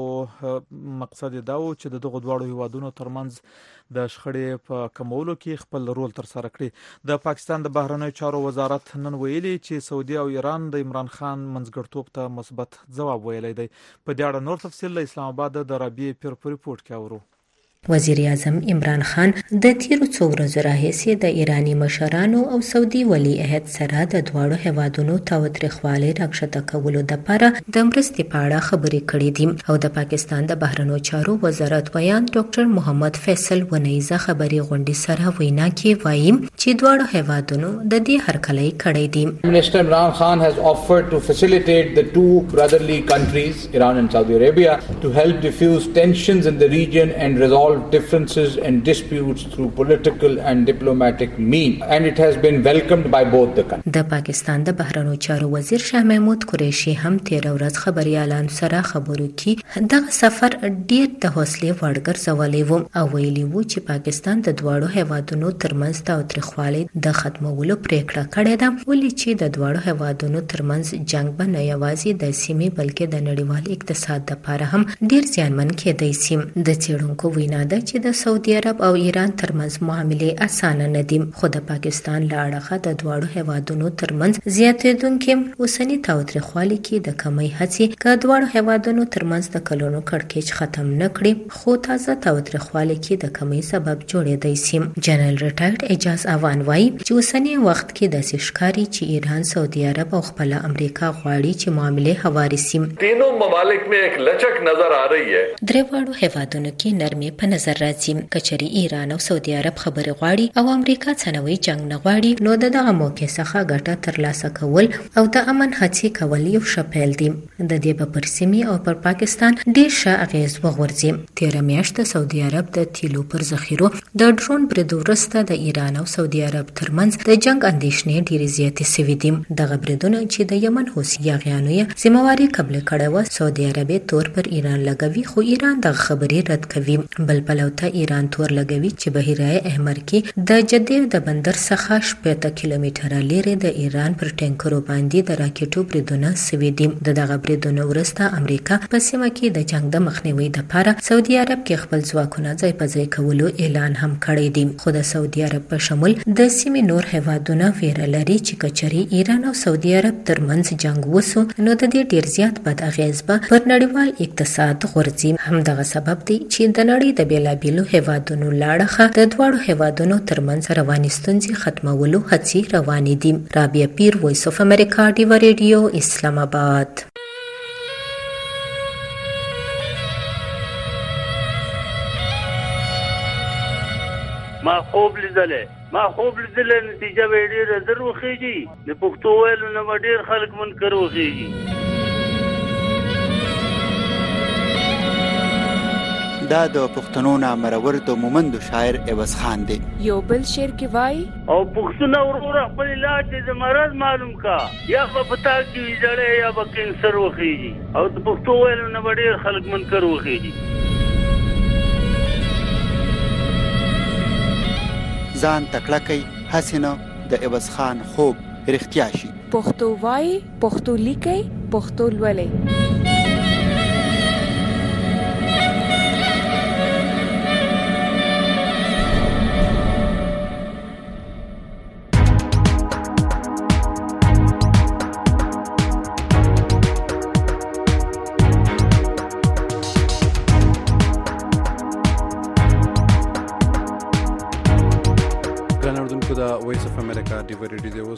مقصد دا و چې د دغه دواړو هیوادونو ترمنځ د شخړې په کمولو کې خپل رول تر سره کړي. د پاکستان د بهرنیو چارو وزارت نن ویلي چې سعودي او ایران د عمران خان منځګړتوب ته مثبت ځواب ویلی دی. په دې اړه نور تفصیل له اسلام آباد د رابعه پیر په ریپورت کې اورو. وزیر اعظم عمران خان د تیرو څو ورځو راهیسې د ایرانی مشرانو او سعودي ولی عهد سره د دواړو هیوادونو تاوتریخوالي راکښته کولو لپاره د مرستې په اړه خبرې کړې دي او د پاکستان د بهرنیو چارو وزارت بیان ډاکټر محمد فیصل ونیزه خبري غونډې سره وینا کې وایي چې دواړو هیوادونو د دې هرکلی کړی دی. Minister Imran Khan has offered to facilitate the two brotherly countries, Iran and Saudi Arabia, to help diffuse tensions in the region and resolve differences and disputes through political and diplomatic means, and it has been welcomed by both the countries. د پاکستان د بهرنیو چارو وزیر شاه محمود قریشي هم تیر ورځ خبريالان سره خبرو کې دغه سفر ډیر د حوصله وړ ګرځولې وو او ویلي وو چې پاکستان د دواړو هیوادونو ترمنځ تاوتریخوالي د ختمولو پریکړه کړې ده، ولې چې د دواړو هیوادونو ترمنځ جنگ به نه یوازې د سیمې بلکې د نړیوال اقتصاد لپاره هم ډیر زیانمن کېدای شي. د څېړونکو وینا ده چې د سعودي عرب او ایران ترمنځ معاملې اسانه نه دي، خو د پاکستان له اړخه د دواړو هیوادونو ترمنځ زیاتېدونکې اوسني تاوتریخوالي کې د کمی هڅې که دواړو هیوادونو ترمنځ د کلونو کړکېچ ختم نه کړي، خو تازه تاوتریخوالي کې د کمی سبب جوړېدای شي. جنرال ریټایرډ اعجاز اوان وایي چې اوسني وخت کې داسې ښکاري چې ایران، سعودي عرب او خپل امریکا غواړي چې معاملې هوارې شي. तीनों ममालिक में एक लचक नजर आ रही है. درېواړو هیوادونو کې نرمي په نظر راځي. کچري ایران او سعودي عرب خبرې غواړي او امریکا څنوي جنگ نه غواړي، نو دغه موقع څخه ګټه ترلاسه کول او د امن هڅې کول یو شپیل دي. د دې په پرسیمي او پر پاکستان ډیر ښه اغیز وغورځي. تیر میاشت سعودي عرب د تیلو پر ذخیرو د ډرون برید وروسته د ایران او سعودي عرب ترمنځ د جنگ اندېښنې ډیرې زیاتې شوې دي. دغه بریدونه چې د یمن حوثي یاغیانو یې ذمہواري قبل کړې و، سعودي عرب تور پر ایران لګوي، خو ایران دغه خبرې رد کوي. بل پلوته ایران تور لګوي چې بحیره احمر کې د جدې د بندر څخه شپږ کیلومتره لري د ایران پر ټانکرو باندې د راکټو بریدونه شوي دي. د دغه بریدونو وروسته امریکا په سیمه کې د جنگ د مخنیوي لپاره سعودي عرب کې خپل ځواکونه ځای په ځای کولو اعلان هم کړی دی. خو د سعودي عرب په شمول د سیمې نور هیوادونه ویره لري چې کچري ایران او سعودي عرب ترمنځ جنگ وسو، نو د دې ډیر زیات بد اغیز به پر نړیوال اقتصاد غورځي. همدغه سبب دی چې د نړۍ د بیلابیلو هیوادونو لاړخه د دواړو هیوادونو ترمنځ رواني ستونزې ختمولو هڅې روانې دي. رابعه پیر، وایس اف امریکا، ډیوا ریډیو، اسلام آباد. ما خوب لیدلې ما خوب لیدلې نتیجه به ډېره زر وخیږي. د پښتو ویلو نه به ډېر خلک منکر وخیږي. دا د پښتنو نامرور د مومندو شاعر عوض خان دی. یو بل شعر کې وای او پښتون ورور خپل علاج د مرض معلوم کا، یا په پتا کې ویځړې یا به کینسر وخیږي، او د پښتو ویلو نه به ډېر خلک منکر وخیږي. ځان تکړه کوي هسې نه د عوض خان خوب رښتیا شي. پښتو وای، پښتو لیکي، پښتو لولي.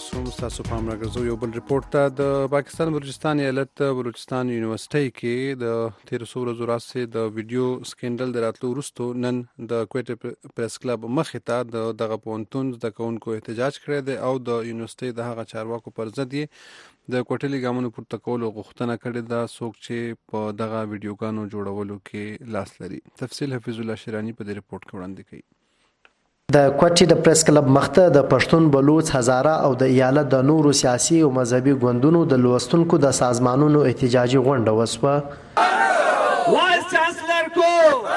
اوس هم تاسو پام راګرځو یو بل ریپورت ته. د پاکستان بلوچستان ایالت بلوچستان یونیورسيټي کې د تیر څو ورځې راځي د ویډیو سکینډل دراتلو وروسته نن د کوټه پریس کلب مخې ته د دغه پونتون د کونکو احتجاج کړی دی او د یونیورسيټي د هغه چارواکو پر ضد د کوټلي ګامونو پورته کولو غوښتنه کړې ده څوک چې په دغه ویډیوګانو جوړولو کې لاس لري. تفصیل حفیظ الله شیرانی په دې ریپورت کې وړاندې کوي. د کوټې د پریس کلب مخته د پښتون بلوچ هزاره او د ایالت د نورو سیاسي او مذهبي ګوندونو د لوستونکو د سازمانونو احتجاجي غونډه وسوه. وایس چانسلر کو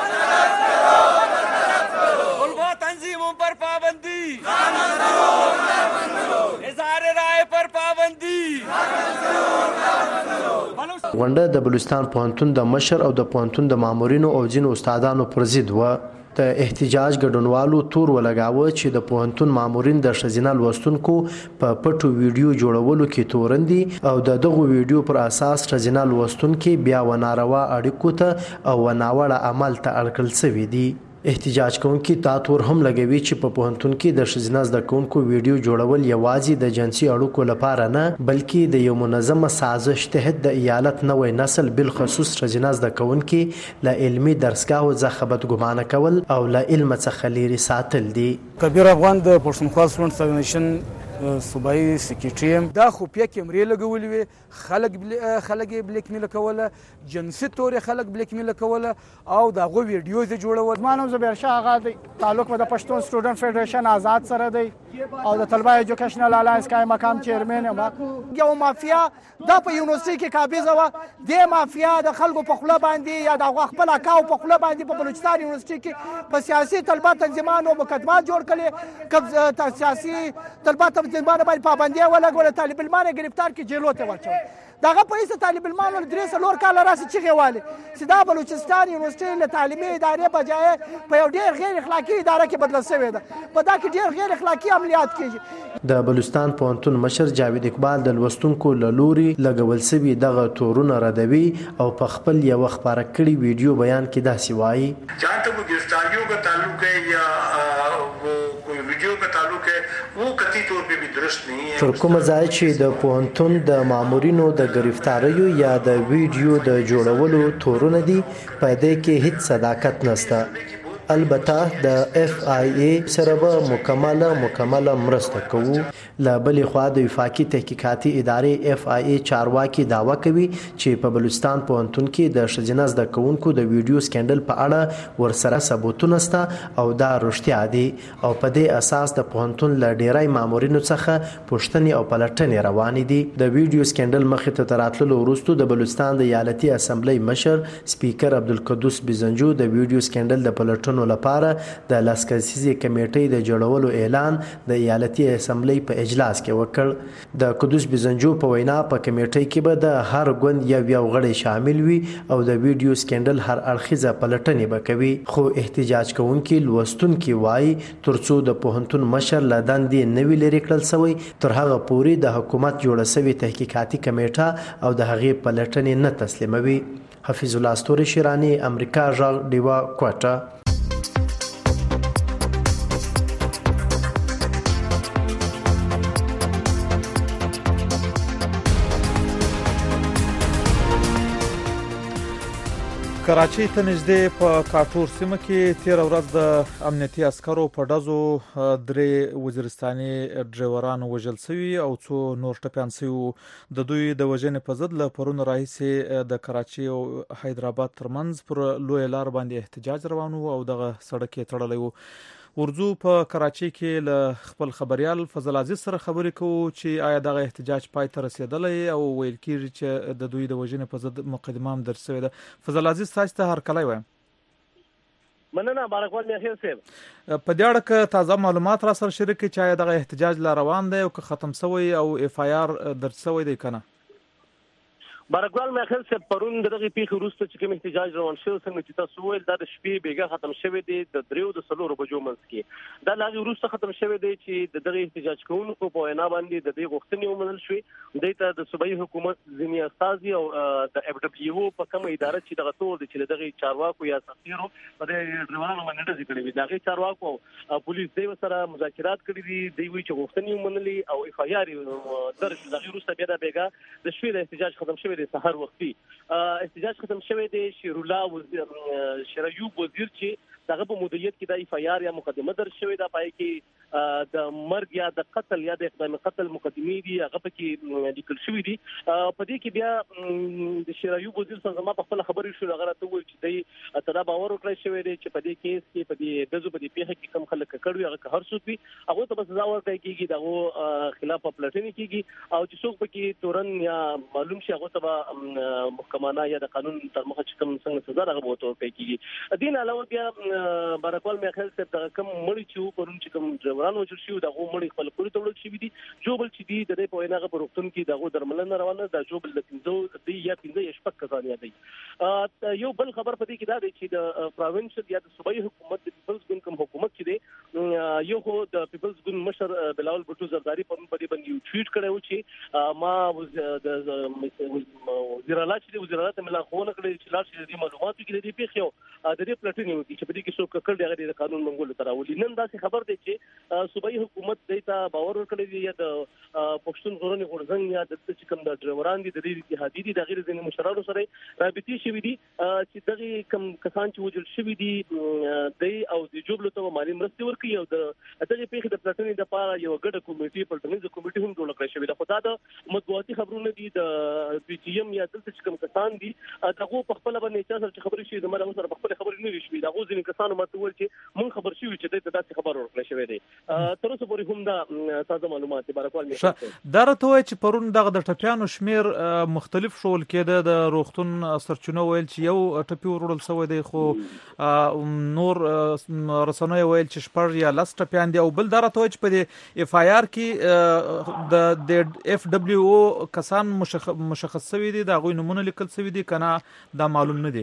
طلباء تنظیموں پر پابندی، اظہار رائے پر پابندی. غونډه د بلوچستان پوهنتون د مشر او د پوهنتون د مامورینو او ځینو استادانو پر ضد و. د احتجاج ګډونوالو تور ولګاوه چې د پوهنتون مامورین د ښځینه لوستونکو په پټو ویډیو جوړولو کې تورن دي او د دغو ویډیو پر اساس ښځینه لوستونکي بیا و ناروا اړیکو ته او و ناوړه عمل ته اړ کړل شوي دي. احتجاج کوونکي تا تور هم لګوي چې په پوهنتون کې د ښځینه زده کوونکو ویډیو جوړول یوازې د جنسي اړیکو لپاره نه بلکې د یو منظمه سازش تحت د ایالت نوی نسل بالخصوص ښځینه زده کوونکي له علمي درسګاهو څخه بدګمانه کول او له علم څخه لرې ساتل دي. کبیر افغان د پښتونخوا سټوډنټس اورګنایزیشن صوبایي سکریټري یم. دا خفیه کیمرې لګولې وې، خلک خلک یې بلیک میل کوله، جنسي تورې خلک بلیک میل کوله او د هغو ویډیوز یې جوړول. زما نوم زبیر شاه آغا دی، تعلق مې د پښتون سټوډنټ فیډریشن آزاد سره دی او د طلبه ایجوکیشنل الاینس قائم مقام چیرمن یم. یو مافیا دا په یونیورسيټي کې قابضه وه، دې مافیا د خلکو په خوله باندې یا د هغو خپل اکاو په خوله باندې په بلوچستان یونیورسيټي کې په سیاسي طلبه تنظیمانو مقدمات جوړ کړي، سیاسي طلبه تنظیمانو باندې پابندي ولګوله، طالب علمان یې ګرفتار کړي، جیلو ته واچول. دغه په هیڅ طالب علمانو درې څلور کاله راسې چغې والي چې دا بلوچستان یونیورسيټي له تعلیمي ادارې بجای په یو ډېر غیر اخلاقي اداره کې بدله شوې ده. په دا کې ډېر غیر اخلاقي عملیات کېږي. د بلوچستان پوهنتون مشر جاوید اقبال د لوستونکو له لوري لګول شوي دغه تورونه ردوي او په خپل یوه خپاره کړي ویډیو بیان کې داسې وایي: جہاں تک گرفتاریوں کا تعلق ہے یا کوئی ویڈیو کا تعلق ہے وہ قطعی طور پہ بھی درست نہیں ہے. تر کومه ځای چې د پوهنتون د مامورینو د گرفتاریو یا د ویډیو د جوړولو تورونه دي په دې کې هیڅ صداقت نشته. البته د اف آی ای سره به مکمله مکمله مرسته کوو. له بلې خوا د وفاقي تحقیقاتي ادارې اف آی ای چارواکي دعوه کوي چې په بلوچستان پوهنتون کې د ښځینه زده کوونکو د ویډیو سکینډل په اړه ورسره ثبوتونه شته او دا رښتیا دي او په دې اساس د پوهنتون له ډیری مامورینو څخه پوښتنې او پلټنې روانې دي. د ویډیو سکینډل مخې ته تر راتللو وروسته د بلوچستان د ایالتي اسمبلی مشر سپیکر عبدالقدوس بزنجو د ویډیو سکینډل د پلټنو لپاره د لس کسیزې کمیټې د جوړولو اعلان د ایالتي اسمبلی په اجلاس کې وکړ. د قدوس بزنجو په وینا په کمیټې کې به د هر ګوند یو یو غړی شامل وي او د ویډیو سکینډل هر اړخیزه پلټنې به کوي. خو احتجاج کوونکي لوستونکي وایي ترڅو د پوهنتون مشر له دندې نه وي لرې کړل شوی تر هغه پورې د حکومت جوړه شوې تحقیقاتي کمیټه او د هغې پلټنې نه تسلیموي. حفیظ الله ستوري شیرانی، امریکا غږ، ډیوا، کوټه. کراچۍ ته نږدې په کاټور سیمه کې تیر ورځ د امنیتي عسکرو په ډزو درې وزیرستاني ډرایوران وژل شوي او څو نور ټپیان شوي. د دوی د وژنې په ضد له پرون راهیسې د کراچۍ او حیدرآباد ترمنځ پر لویه لار باندې احتجاج روان و او دغه سړک یې تړلی و. ورځو په کراچۍ کې له خپل خبريال فضل عزیز سره خبرې کوو چې آیا دغه احتجاج پای ته رسیدلی او ویل کېږي چې د دوی د وژنې په ضد مقدمه هم درج شوې ده. فضل عزیز تاسو ته هرکلی وایم. مننه بارکوال میخیر صاحب. په دې اړه که تازه معلومات را سره شریک کړئ چې آیا دغه احتجاج لا روان دی او که ختم شوی او اف آی آر درج شوی دی که نه؟ بارګوال مې خل څه پرون دغه پیښه وروسته چې کوم احتجاج روان شو څنګه چې تاسو ویل دا د شپې بیګه ختم شوه دی د دریو د سلورو بجو منځ کې دا لاغي وروسته ختم شوه دی چې دغه احتجاج کوونکو په وینا باندې د دې غوښتنې ومنل شوې د ته د صوبایي حکومت ځینی استازي او د اف دبليو په کومه اداره چې دغه تور دي چې دغه چارواکو یا سفیرو په دې ډیوانو باندې ذکر کړی دغه چارواکو پولیس دوی سره مذاکرات کړی دي دوی وی چې غوښتنې ومنلې او اف آی آر درج دغه وروسته بیا د بیګه د شپې د احتجاج ختم شوه د سحر وختي احتجاج ختم شوه د شیرولا وزیر شریوب وزیر چې دغه په مدیریت کې د اف آی آر یا مقدمه در شوې ده پای کې د مرګ یا د قتل یا د اقدام قتل مقدمې دي هغه پکې لیکل شوې دي په دې کې بیا د شریوب وزیر څنګه ما په خپل خبرې شو هغه ته وایي چې د تدا باور وکړی شوی دی چې په دې کیس کې په دې دزو په دې پیښه کې کم خلک کړي هغه هر څوک وي هغه ته بس سزا ورکړي کیږي دغه خلاف پلټنې کیږي او چې څوک پکې تورن یا معلوم شي هغه ته محکمانه یا د قانون تر مخه چې کوم څنګه سزا هغه وته ورکړي کیږي دین علاوه بیا بارکوال مې خل څه کم مړی چې پرون چې کوم ډرایورانو چې شو دغه مړی خپل پوری توړل شي دي جوبل چې دي د په ویناغه پر وختون کې دغه درملنه روانه د جوبل د پنځو دی یا پنځه شپږ کسان یادي یو بل خبر پدې کې دا دی چې د پروینشل یا د صوبایي حکومت د پیپلز ګوند کوم حکومت چې دی یو خو د پیپلز ګوند مشر بلاول بټو زرداری په پدې باندې یو ټویټ کړو چې ما د وزیر اعلی چې وزیر اعلی ته ملا خو نه کړی چې لاس دې معلوماتو کې دې پیښو د دې پلټنې وکړي چې په دې کې څوک کړي هغه د قانون منګول تر اولي نن داسې خبر دی چې صوبایي حکومت دیتا باور ورکړي دی یا د پښتون غورنی غورځنګ یا د چې کوم د ډرایوران دي د دې اتحادیې دي د غیر ځینې مشرانو سره رابطې شوې دي چې دغه کم کسان چې وجل شوې دي د او د جوبلو ته مالی مرستې ورکړي او د دغه پیښې د پلټنې لپاره یو ګډه کمیټه پلټنیزه کمیټه هم جوړ کړې شوې ده خو دا د مطبوعاتي خبرونه دي د پی ټی ایم یا دلته چې کوم کسان دي دغه په خپل باندې چې سره خبرې شي د مله سره په خپل خبرې نه وشي دا غوځنی کسانو ماته ول چې مون خبر شي چې د تاسو خبر ورکړل شوی دی تر اوسه پورې هم دا تازه معلومات بارکوال مې دا راته وایي چې پرون دغه د ټپیانو شمیر مختلف شول کېده د روغتون سرچینو ویل چې یو ټپی ورول سوی دی خو نور رسنوي ویل چې شپږ یا لس ټپیان دي او بل دا راته وایي چې په دې اف آی آر کې د اف دبليو او کسان مشخص شوی دي دا غوښنه مونږ لیکل شوی دي کنه دا معلوم نه دي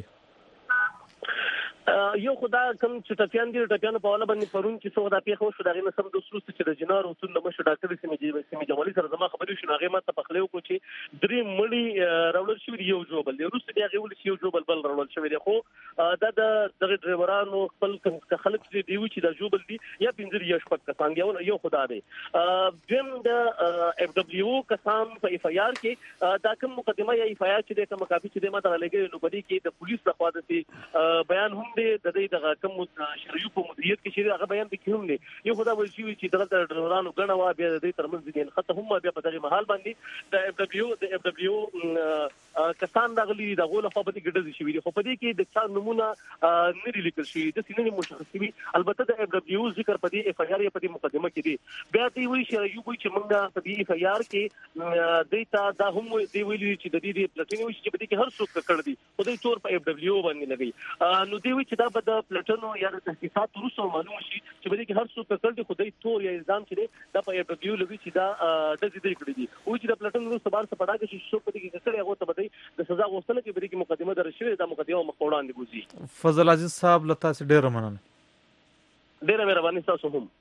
یو خدا کوم چې ټپیان دي ټپیان په والا باندې پرون چې څو دا پیښه وشو دا غي نسم د سروست چې د جنار او څون مشه ډاکټر سیمه سیمه جمالي سره زما خبرې شو هغه ماته پخلیو کو چې درې مړی راول شو یو جوبل دی روس بیا غوول شي یو جوبل بل راول شو دی خو دا د دغه ډرایورانو خپل خلک چې دی چې د جوبل دی یا پنځه یا شپږ کسان یو یو خدا دی دیم د اف دبليو کسان په اف آی آر کې دا کوم مقدمه یا اف آی آر چې د کوم کاپی چې د ماته لګي نو بدی کې د پولیس لخوا د بیان هم دی د دې دغه کوم شریو په مدیریت کې چې هغه بیان وکړي هم دي یو خدا ول شي چې دغه ډرایورانو غنوا بیا د دې ترمنځ دي خطه هم بیا په دغه محل باندې د اف دبليو د اف دبليو کسان دغلی دغه له خوا به ګډه شي خو په دې کې د څار نمونه نه لیکل شي د سینې مشخص وي البته د اف دبليو ذکر په دې اف آی آر په دې مقدمه کې دي بیا دی وی شریو وی چې موږ په دې اف آی آر کې دیتا دا هم دی ویلي چې د دې پلټنې وشي چې په دې کې هر څوک کړ دي خو دې تور په اف دبليو باندې لګي نو دی وی چې دا د پلټنو یا د تحقیقات وروسته معلوم شي چې بده کې هر څوک کړل دي خدای تور یا الزام چې دا په اف دبليو لګي چې دا د دې کړی دي او چې د پلټنو وروسته بار څخه پړا کې چې څوک دې کې کړی هغه ته بده د سزا غوښتنه کې بده کې مقدمه درشوي دا مقدمه مخوړان دي بوزي فضل عزیز صاحب لته سي ډیر مننه ډیر مهرباني تاسو هم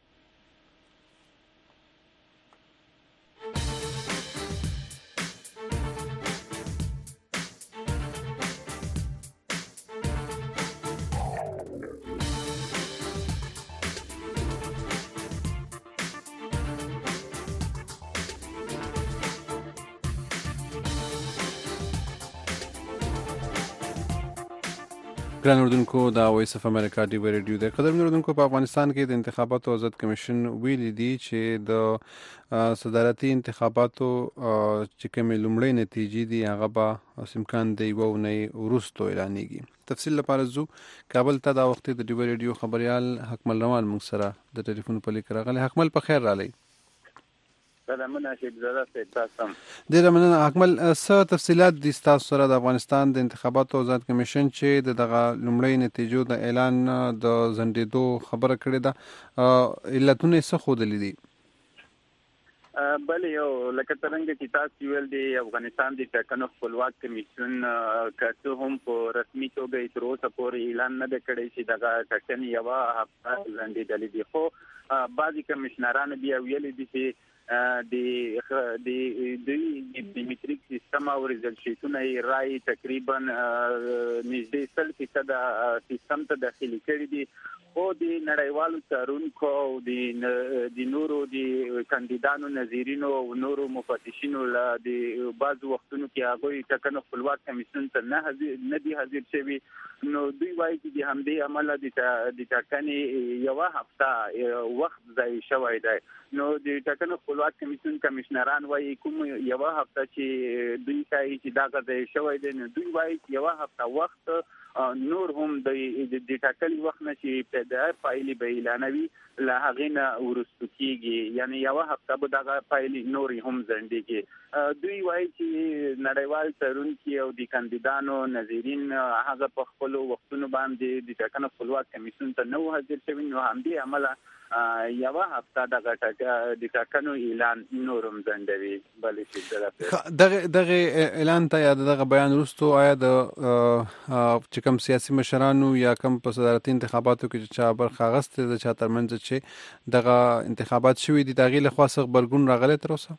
ګران اردوونکو دا وایس اف امریکا دی ریډیو د قدر اردوونکو په افغانستان کې د انتخاباتو آزاد کمیشن ویلي دی چې د صدارتي انتخاباتو چې کومې لومړۍ نتیجې دي هغه به امکان دی و نه ورستو اعلانېږي تفصیل لپاره زو کابل ته دا وخت د دی ریډیو خبريال حکمل روان موږ سره د ټلیفون په لیک راغلی حکمل په خیر رالی سلامونه شیخ زاده صاحب تاسو ډیره مننه حکمل څه تفصيلات دي تاسو سره د افغانستان د انتخاباتو آزاد کمیشن چې دغه لومړی نتیجو د اعلان د زندېدو خبره کړې ده علتونه څه خو دي بل یو لکه څنګه چې تاسو ویل دی افغانستان د ټاکنو خپلواک کمیسیون کته هم په رسمي توګه تر اوسه پورې اعلان نه کړی چې دغه ټاکنې یو هفته ځنډېدلې دي، خو بعضي کمشنران بیا ویلي دي چې د د د میټریک سیستم او ریزلټ شیټونه یې رای تقریبا نږدې سل فیصد سیستم ته داخلي کړي دي، خو د نړیوالو څارونکو او د نورو د کاندیدانو نظیرینو او نورو مفتشینو له د بعض وختونو کې هغوی ټاکنو خپلواک کمیسیون ته نه نه دي حاضر شوي، نو دوی وایي چې د همدې امله د ټاکنې یوه هفته وخت ضایع شوی دی. نو د ټاکنو خپلواک کمیسیون کمشنران وایي کوم یوه هفته چې دوی کوي چې دا ضایع شوی دی، نو دوی وایي چې یوه هفته وخت نور هم د د ټاکلي وخت نه چې پیدا فایلې به اعلانوي له هغې نه وروسته کېږي، یعنی یوه هفته به دغه فایلې نورې هم ځنډېږي. دوی وایي چې نړیوال څارونکي او د کاندیدانو نظیرین هغه په خپلو وختونو باندې د ټاکنو خپلواک کمیسیون ته نه وو حاضر شوي، نو همدې امله یوه هفته دغه د ټاکنو اعلان نورم ځنډوي. بلې دغه دغه اعلان ته یا دغه بیان وروسته آیا د چې کوم سیاسي مشرانو یا کوم په صدارتي انتخاباتو کې چې چا برخه اخیستې ده چا ترمنځ چې دغه انتخابات شوي دي د هغې لخوا څه غبرګون راغلی تر اوسه؟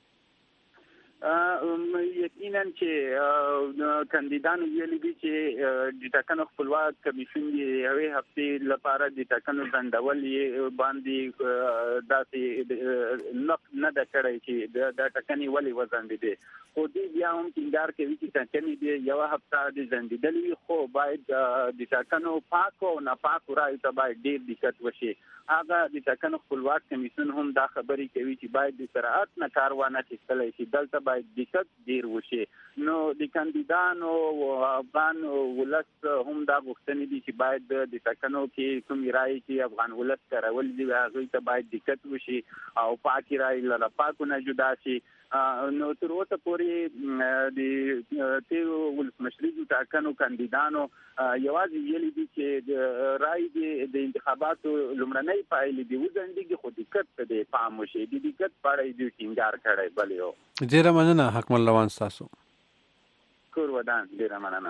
یقینا چې کاندیدانو ویلي دي چې د ټاکنو خپلواک کمیسیون د یوې هفتې لپاره د ټاکنو ځنډول یې باندې داسې نه ده کړی چې دا ټاکنې ولې وځنډېدې، خو دوی بیا هم ټینګار کوي چې ټاکنې د یوه هفته د ځنډېدلې وي، خو باید د ټاکنو پاکو او ناپاکو رایو ته باید ډېر دقت وشي. هغه د ټاکنو خپلواک کمیسیون هم دا خبرې کوي چې باید د سرعت نه کار وانه اخیستلی شي، دلته باید دقت ډېر وشي. نو د کاندیدانو او افغان ولس هم دا غوښتنې دي چې باید د ټاکنو کې کومې رایې چې افغان ولس کارول دي هغوی ته باید دقت وشي او پاکې رایې له ناپاکو نه جدا شي. نو تر اوسه پورې د تیرو ولسمشریزو ټاکنو کاندیدانو یوازې ویلي دي چې د رایې د انتخاباتو لومړنۍ پایلې دي وځنډېږي، خو دقت ته دې پام وشي، د دقت په اړه یې دوی ټینګار کړی. بلې هو ډېره مننه حکمل روان ستاسو. کور ودان ډېره مننه.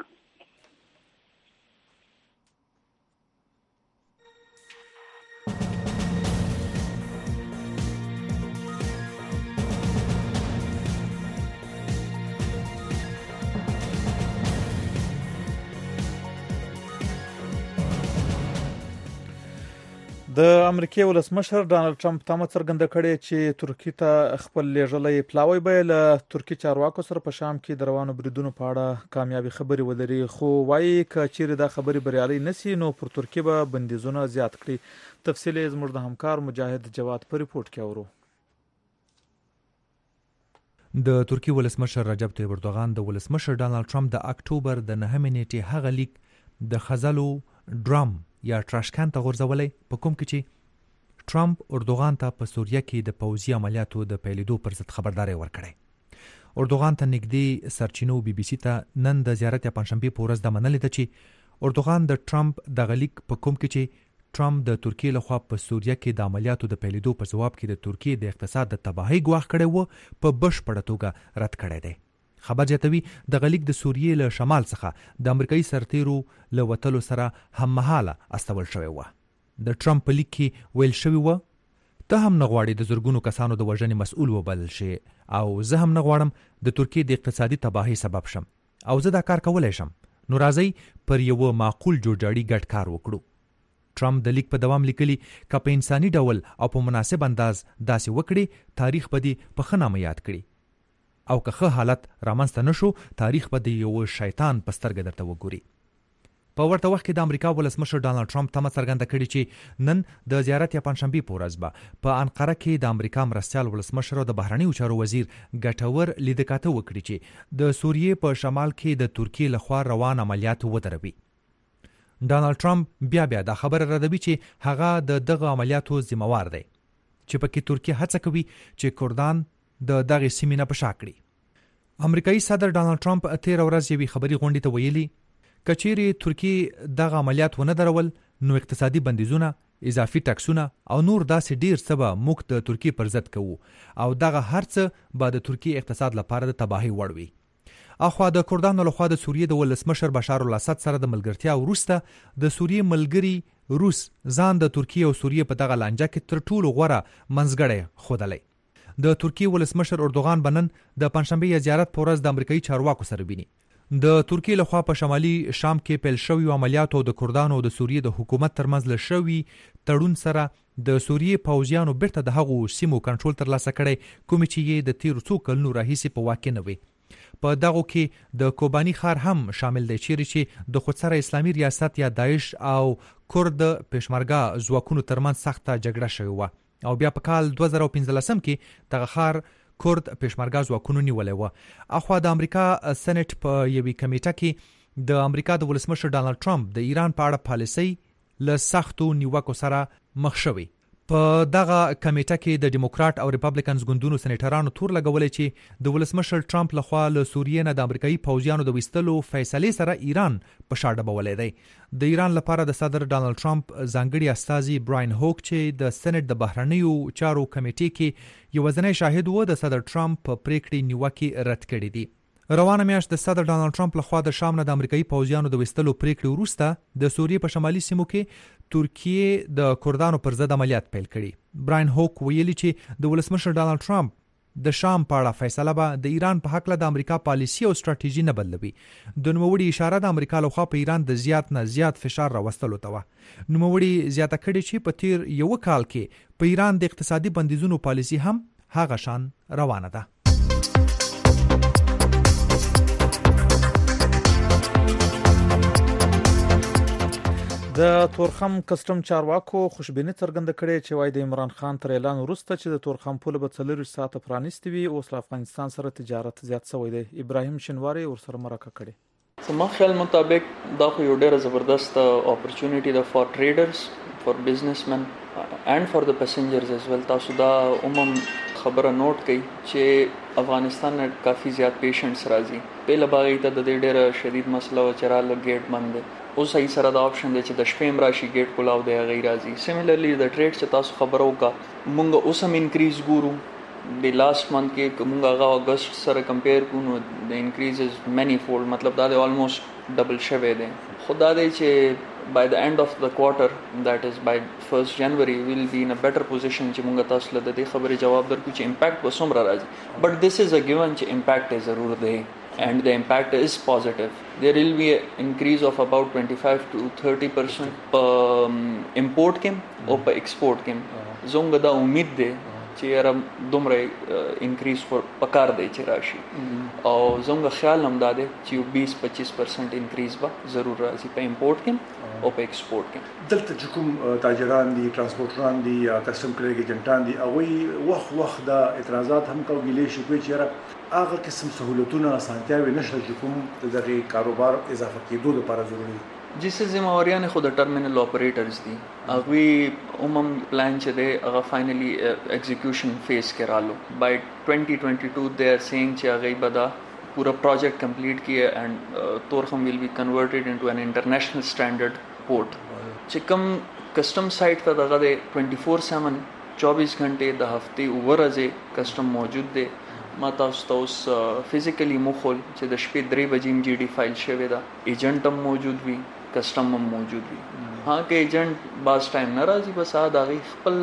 د امریکای ولسمشر ډانلډ ټرمپ تمه څرګنده کړې چې ترکیه ته خپل لیږلی پلاوی به له ترکیه چارواکو سره په شام کې د روانو بریدونو په اړه کامیابي خبرې ولري، خو وایي که چیرې دا خبرې بریالۍ نشي نو پر ترکیه به بندیزونه زیات کړي. تفصیل یې زموږ د همکار مجاهد جواد په ریپورت کې اورو. د ترکیه ولسمشر رجب طیب اردوغان د ولسمشر ډانلډ ټرمپ د اکتوبر د نهمې نیټې هغه لیک د خزلو ډرام یا ټراشکان ته غورځولی په کوم کې چې ټرمپ اردوغان ته په سوریه کې د پوځي عملیاتو د پیلېدو پر ضد خبرداری ورکړی. اردوغان ته نږدې سرچینو بي بي سي ته نن د زیارت یا پنجشنبې په ورځ دا منلې ده چې اردوغان د ټرمپ دغه لیک په کوم کې چې ټرمپ د ترکیې لخوا په سوریه کې د عملیاتو د پیلېدو په ځواب کې د ترکیې د اقتصاد د تباهۍ ګواښ کړی و په بشپړه توګه رد کړی دی. خبر زیاتوي دغه لیک د سوریې له شمال څخه د امریکایي سرتیرو له وتلو سره هممهاله استول شوی و. د ټرمپ په لیک کې ویل شوی و ته هم نه غواړې د زرګونو کسانو د وژنې مسؤل وبلل شي او زه هم نه غواړم د ترکیې د اقتصادي تباهۍ سبب شم او زه دا کار کولی شم، نو راځئ پر یوه معقول جوړجاړي ګډ کار وکړو. ټرمپ د لیک په دوام لیکلي که په انساني ډول او په مناسب انداز داسې وکړي تاریخ به دې په ښه نامه یاد کړي، او که ښه حالت رامنځته نشو تاریخ به د یو شیطان په سترګه درته وګوري. په ورته وخت کې د امریکا ولسمشر ډانلډ ټرمپ تمه څرګنده کړې چې نن د زیارت یا پنجشنبې په ورځ به په انقره کې د امریکا مرستیال ولسمشر او د بهرنیو چارو وزیر ګټور لیدکاته وکړي چې د سوریې په شمال کې د ترکیې لخوا روان عملیات ودروي. ډانلډ ټرمپ بیا بیا دا خبره ردوي چې هغه د دغه عملیاتو ذمہوار دی چې پکې ترکیه هڅه کوي چې کردان د دغه سیمې نه په شا کړي. امریکایي صدر ډانلډ ټرمپ تیر ورځ یوې خبري غونډې ته ویلي کچېرې ترکیه دغه عملیات ونه درول نو اقتصادي بندیزونه اضافي ټکسونه او نور داسې ډیر څه به موږ د ترکیې پر ضد کوو او دغه هر څه به د ترکیې اقتصاد لپاره د تباهي وړ وي. اخوا د کردانو لخوا د سوریې د ولسمشر بشار الاسد سره د ملګرتیا وروسته د سوریې ملګری روس ځان د ترکیې او سوریې په دغه لانجه کې تر ټولو غوره منځګړی ښودلی. د ترکیې ولسمشر اردوغان به نن د پنجشنبې زیارت په ورځ د امریکایي چارواکو سره ویني. د ترکیې لخوا په شمالي شام کې پیل شویو عملیاتو او د کردانو او د سوریې د حکومت ترمنځ له شوي تړون سره د سوریې پوځیانو بیرته د هغو سیمو کنټرول ترلاسه کړی کومې چې یې د تیرو څو کلونو راهیسې په واک کې نه وي. په دغو کې د کوبانی ښار هم شامل دی چیرې چې د خودسره اسلامي ریاست یا داعش او کرد پېشمرګه ځواکونو ترمنځ سخته جګړه شوې وه او بیا په کال دوه زره پنځلسم کې دغه ښار کرد پېشمرګه ځواکونو نیولی وه. اخوا د امریکا سنټ په یوې کمیټه کې د امریکا د ولسمشر ډانلډ ټرمپ د ایران په اړه پالیسۍ له سختو نیوکو سره مخ شوی. په دغه کمیټه کې د ډیموکرات او ریپبلیکنز ګوندونو سېنیټرانو تور لګولې چې د ولسمشر ټرمپ لخوا له سوریې نه د امریکایي پوځیانو د ویستلو فیصلې سره ایران په شا ډبولی دی. د ایران لپاره د صدر ډانلډ ټرمپ ځانګړي استازي براین هوک چې د سنټ د بهرنیو چارو کمیټې کې یوازینی شاهد و د صدر ټرمپ په پریکړې نیوکې رد کړي دي. روانه میاشت د صدر ډانلډ ټرمپ لخوا د شام نه د امریکایي پوځیانو د ویستلو پریکړې وروسته د سوریې په شمالي سیمو کې ترکیې د کردانو پر ضد عملیات پیل کړي. براین هوک ویلي چې د ولسمشر ډانلډ ټرمپ د شام په اړه فیصله به د ایران په هکله د امریکا پالیسي او ستراتیژي نه بدلوي. د نوموړي اشاره د امریکا لخوا په ایران د زیات نه زیات فشار راوستلو ته وه. نوموړي زیاته کړې چې په تیر یو کال کې په ایران د اقتصادي بندیزونو پالیسي هم هغه شان روانه ده. د تورخم کسټم چارواکو خوشبیني څرګنده کړې چې وای د عمران خان تر اعلان وروسته چې د تورخم پل به څلور ساعته پرانیستي وي اوس له افغانستان سره تجارت زیات شوی دی. ابراهیم شنواری ورسره مرکه کړې. زما خیال مطابق دا خو یو ډېره زبردست اپورچونټی ده فار ټریډرز فار بزنسمن اینڈ فار د پسنجرز از ویل. تاسو دا عموم خبره نوٹ کړئ چې افغانستان نه کافي زیات پیشنټس راځي. پهله باغې ته د دې ډېره شدید مسله و چې راله ګیټ بند دی. اوس صحیح سره دا آپشن دی چې د شپې هم راشي ګیټ کولاو دی هغې راځي. سیملرلی د ټریډ چې تاسو خبره وکړه مونږ اوس هم انکریز ګورو. د لاست منت کې که مونږ هغه اګست سره کمپیر کړو نو د انکریز از مینی فولډ مطلب دا دی آلموسټ ډبل شوی دی. خو دا دی چې by the end of the quarter that is by first January we will be in a better position چې مونږ تاسو له دې خبرې جواب درکړو چې امپیکټ به څومره راځي. but this is a given چې امپیکټ یې ضرور دی and the impact is positive. There will be an increase of about twenty-five to thirty percent per um, import کې او په export کې. زموږ دا امید دی چې یاره دومره انکریز پکار دی چې راشي او زموږ خیال هم دا دی چې یو بیس پچیس پرسنټ انکریز به ضرور راځي په امپورټ کې او په ایکسپورټ کې. دلته چې کوم تاجران دي ټرانسپورټران دي یا کسټم کلیګ ایجنټان دي هغوی وخت وخت دا اعتراضات هم کوي شي کوي چې یاره هغه قسم سهولتونه اسانتیاوې نشته چې کوم د دغې کاروبار اضافه کېدو لپاره ضروري دي. جسے ذمہواریاں خود ٹرمینل آپریٹرز دی اگوی عموم پلان چھ دے اگا فائنلی ایگزیکیوشن فیز کرا لو بائی ٹوینٹی ٹوینٹی ٹو دے آر سینگ چھ اگئی بدا پورا پروجیکٹ کمپلیٹ کیا اینڈ تورخم ول بی کنورٹیڈ انٹو این انٹرنیشنل اسٹینڈرڈ پورٹ. چھ کم کسٹم سائٹ تا دغا دے ٹوینٹی فور سیون چوبیس گھنٹے دا ہفتے اوور ازے کسٹم موجود دے. ما تاسو ته اوس فزیکلی مخول چې د شپې درې بجې جی ډي فایل شوی دا ایجنټ هم موجود وي کسټم هم موجود وي. ها که ایجنټ باز ټایم نه راځي بس هغه د هغې خپل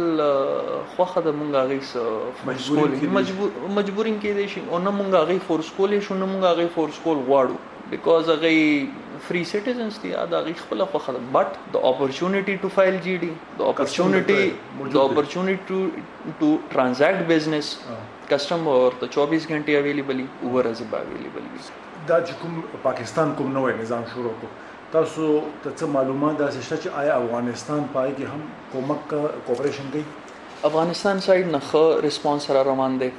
خوښه د مونږ هغې فورس کولی مجبورین کېدی شي او نه مونږ هغې فورس کولی شو نه مونږ هغې فورس کول غواړو بیکاز هغې فری سټیزنس دي دا هغې خپله خوښه ده. بټ د اپورچونټي ټو فایل جی ډي د اپورچونټي د اپورچونټي ټو ټرانزیکټ بزنس کسٹم اور تو چوبیس گھنٹے اویلیبل ہی اوور از اویلیبل وي. دا چې کوم پاکستان کوم نوې نظام شروع کو تاسو ته څه معلومات داسې شته چې آیا افغانستان پای کې هم کومک کوپریشن کوي؟ افغانستان سایډ نه ښه ریسپانس را روان دی.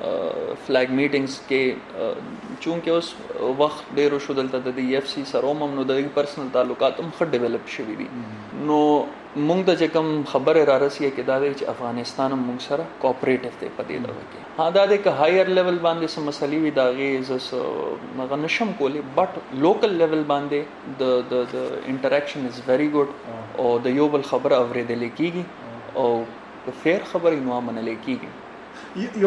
فلیګ میټینګز کې چونکې اوس وخت ډېر شو دلته د ای اف سی سره هم نو د پرسنل تعلقات هم ښه ډیولپ شوي دي نو مونږ د چې کوم خبره را رسیږي کې دا دی چې افغانستان هم مونږ سره کوآپریټیو دی په دې ډول کې. ها دا د که هایر لیول باندې سم مسلې وي دا غي ز مغه نشم کولی بټ لوکل لیول باندې د د د انټریکشن از ویری ګډ او د یو بل خبره اوریدل کیږي او فیر خبرې نو منل کیږي.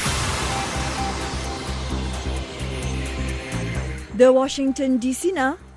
د واشنگټن ډي سي نه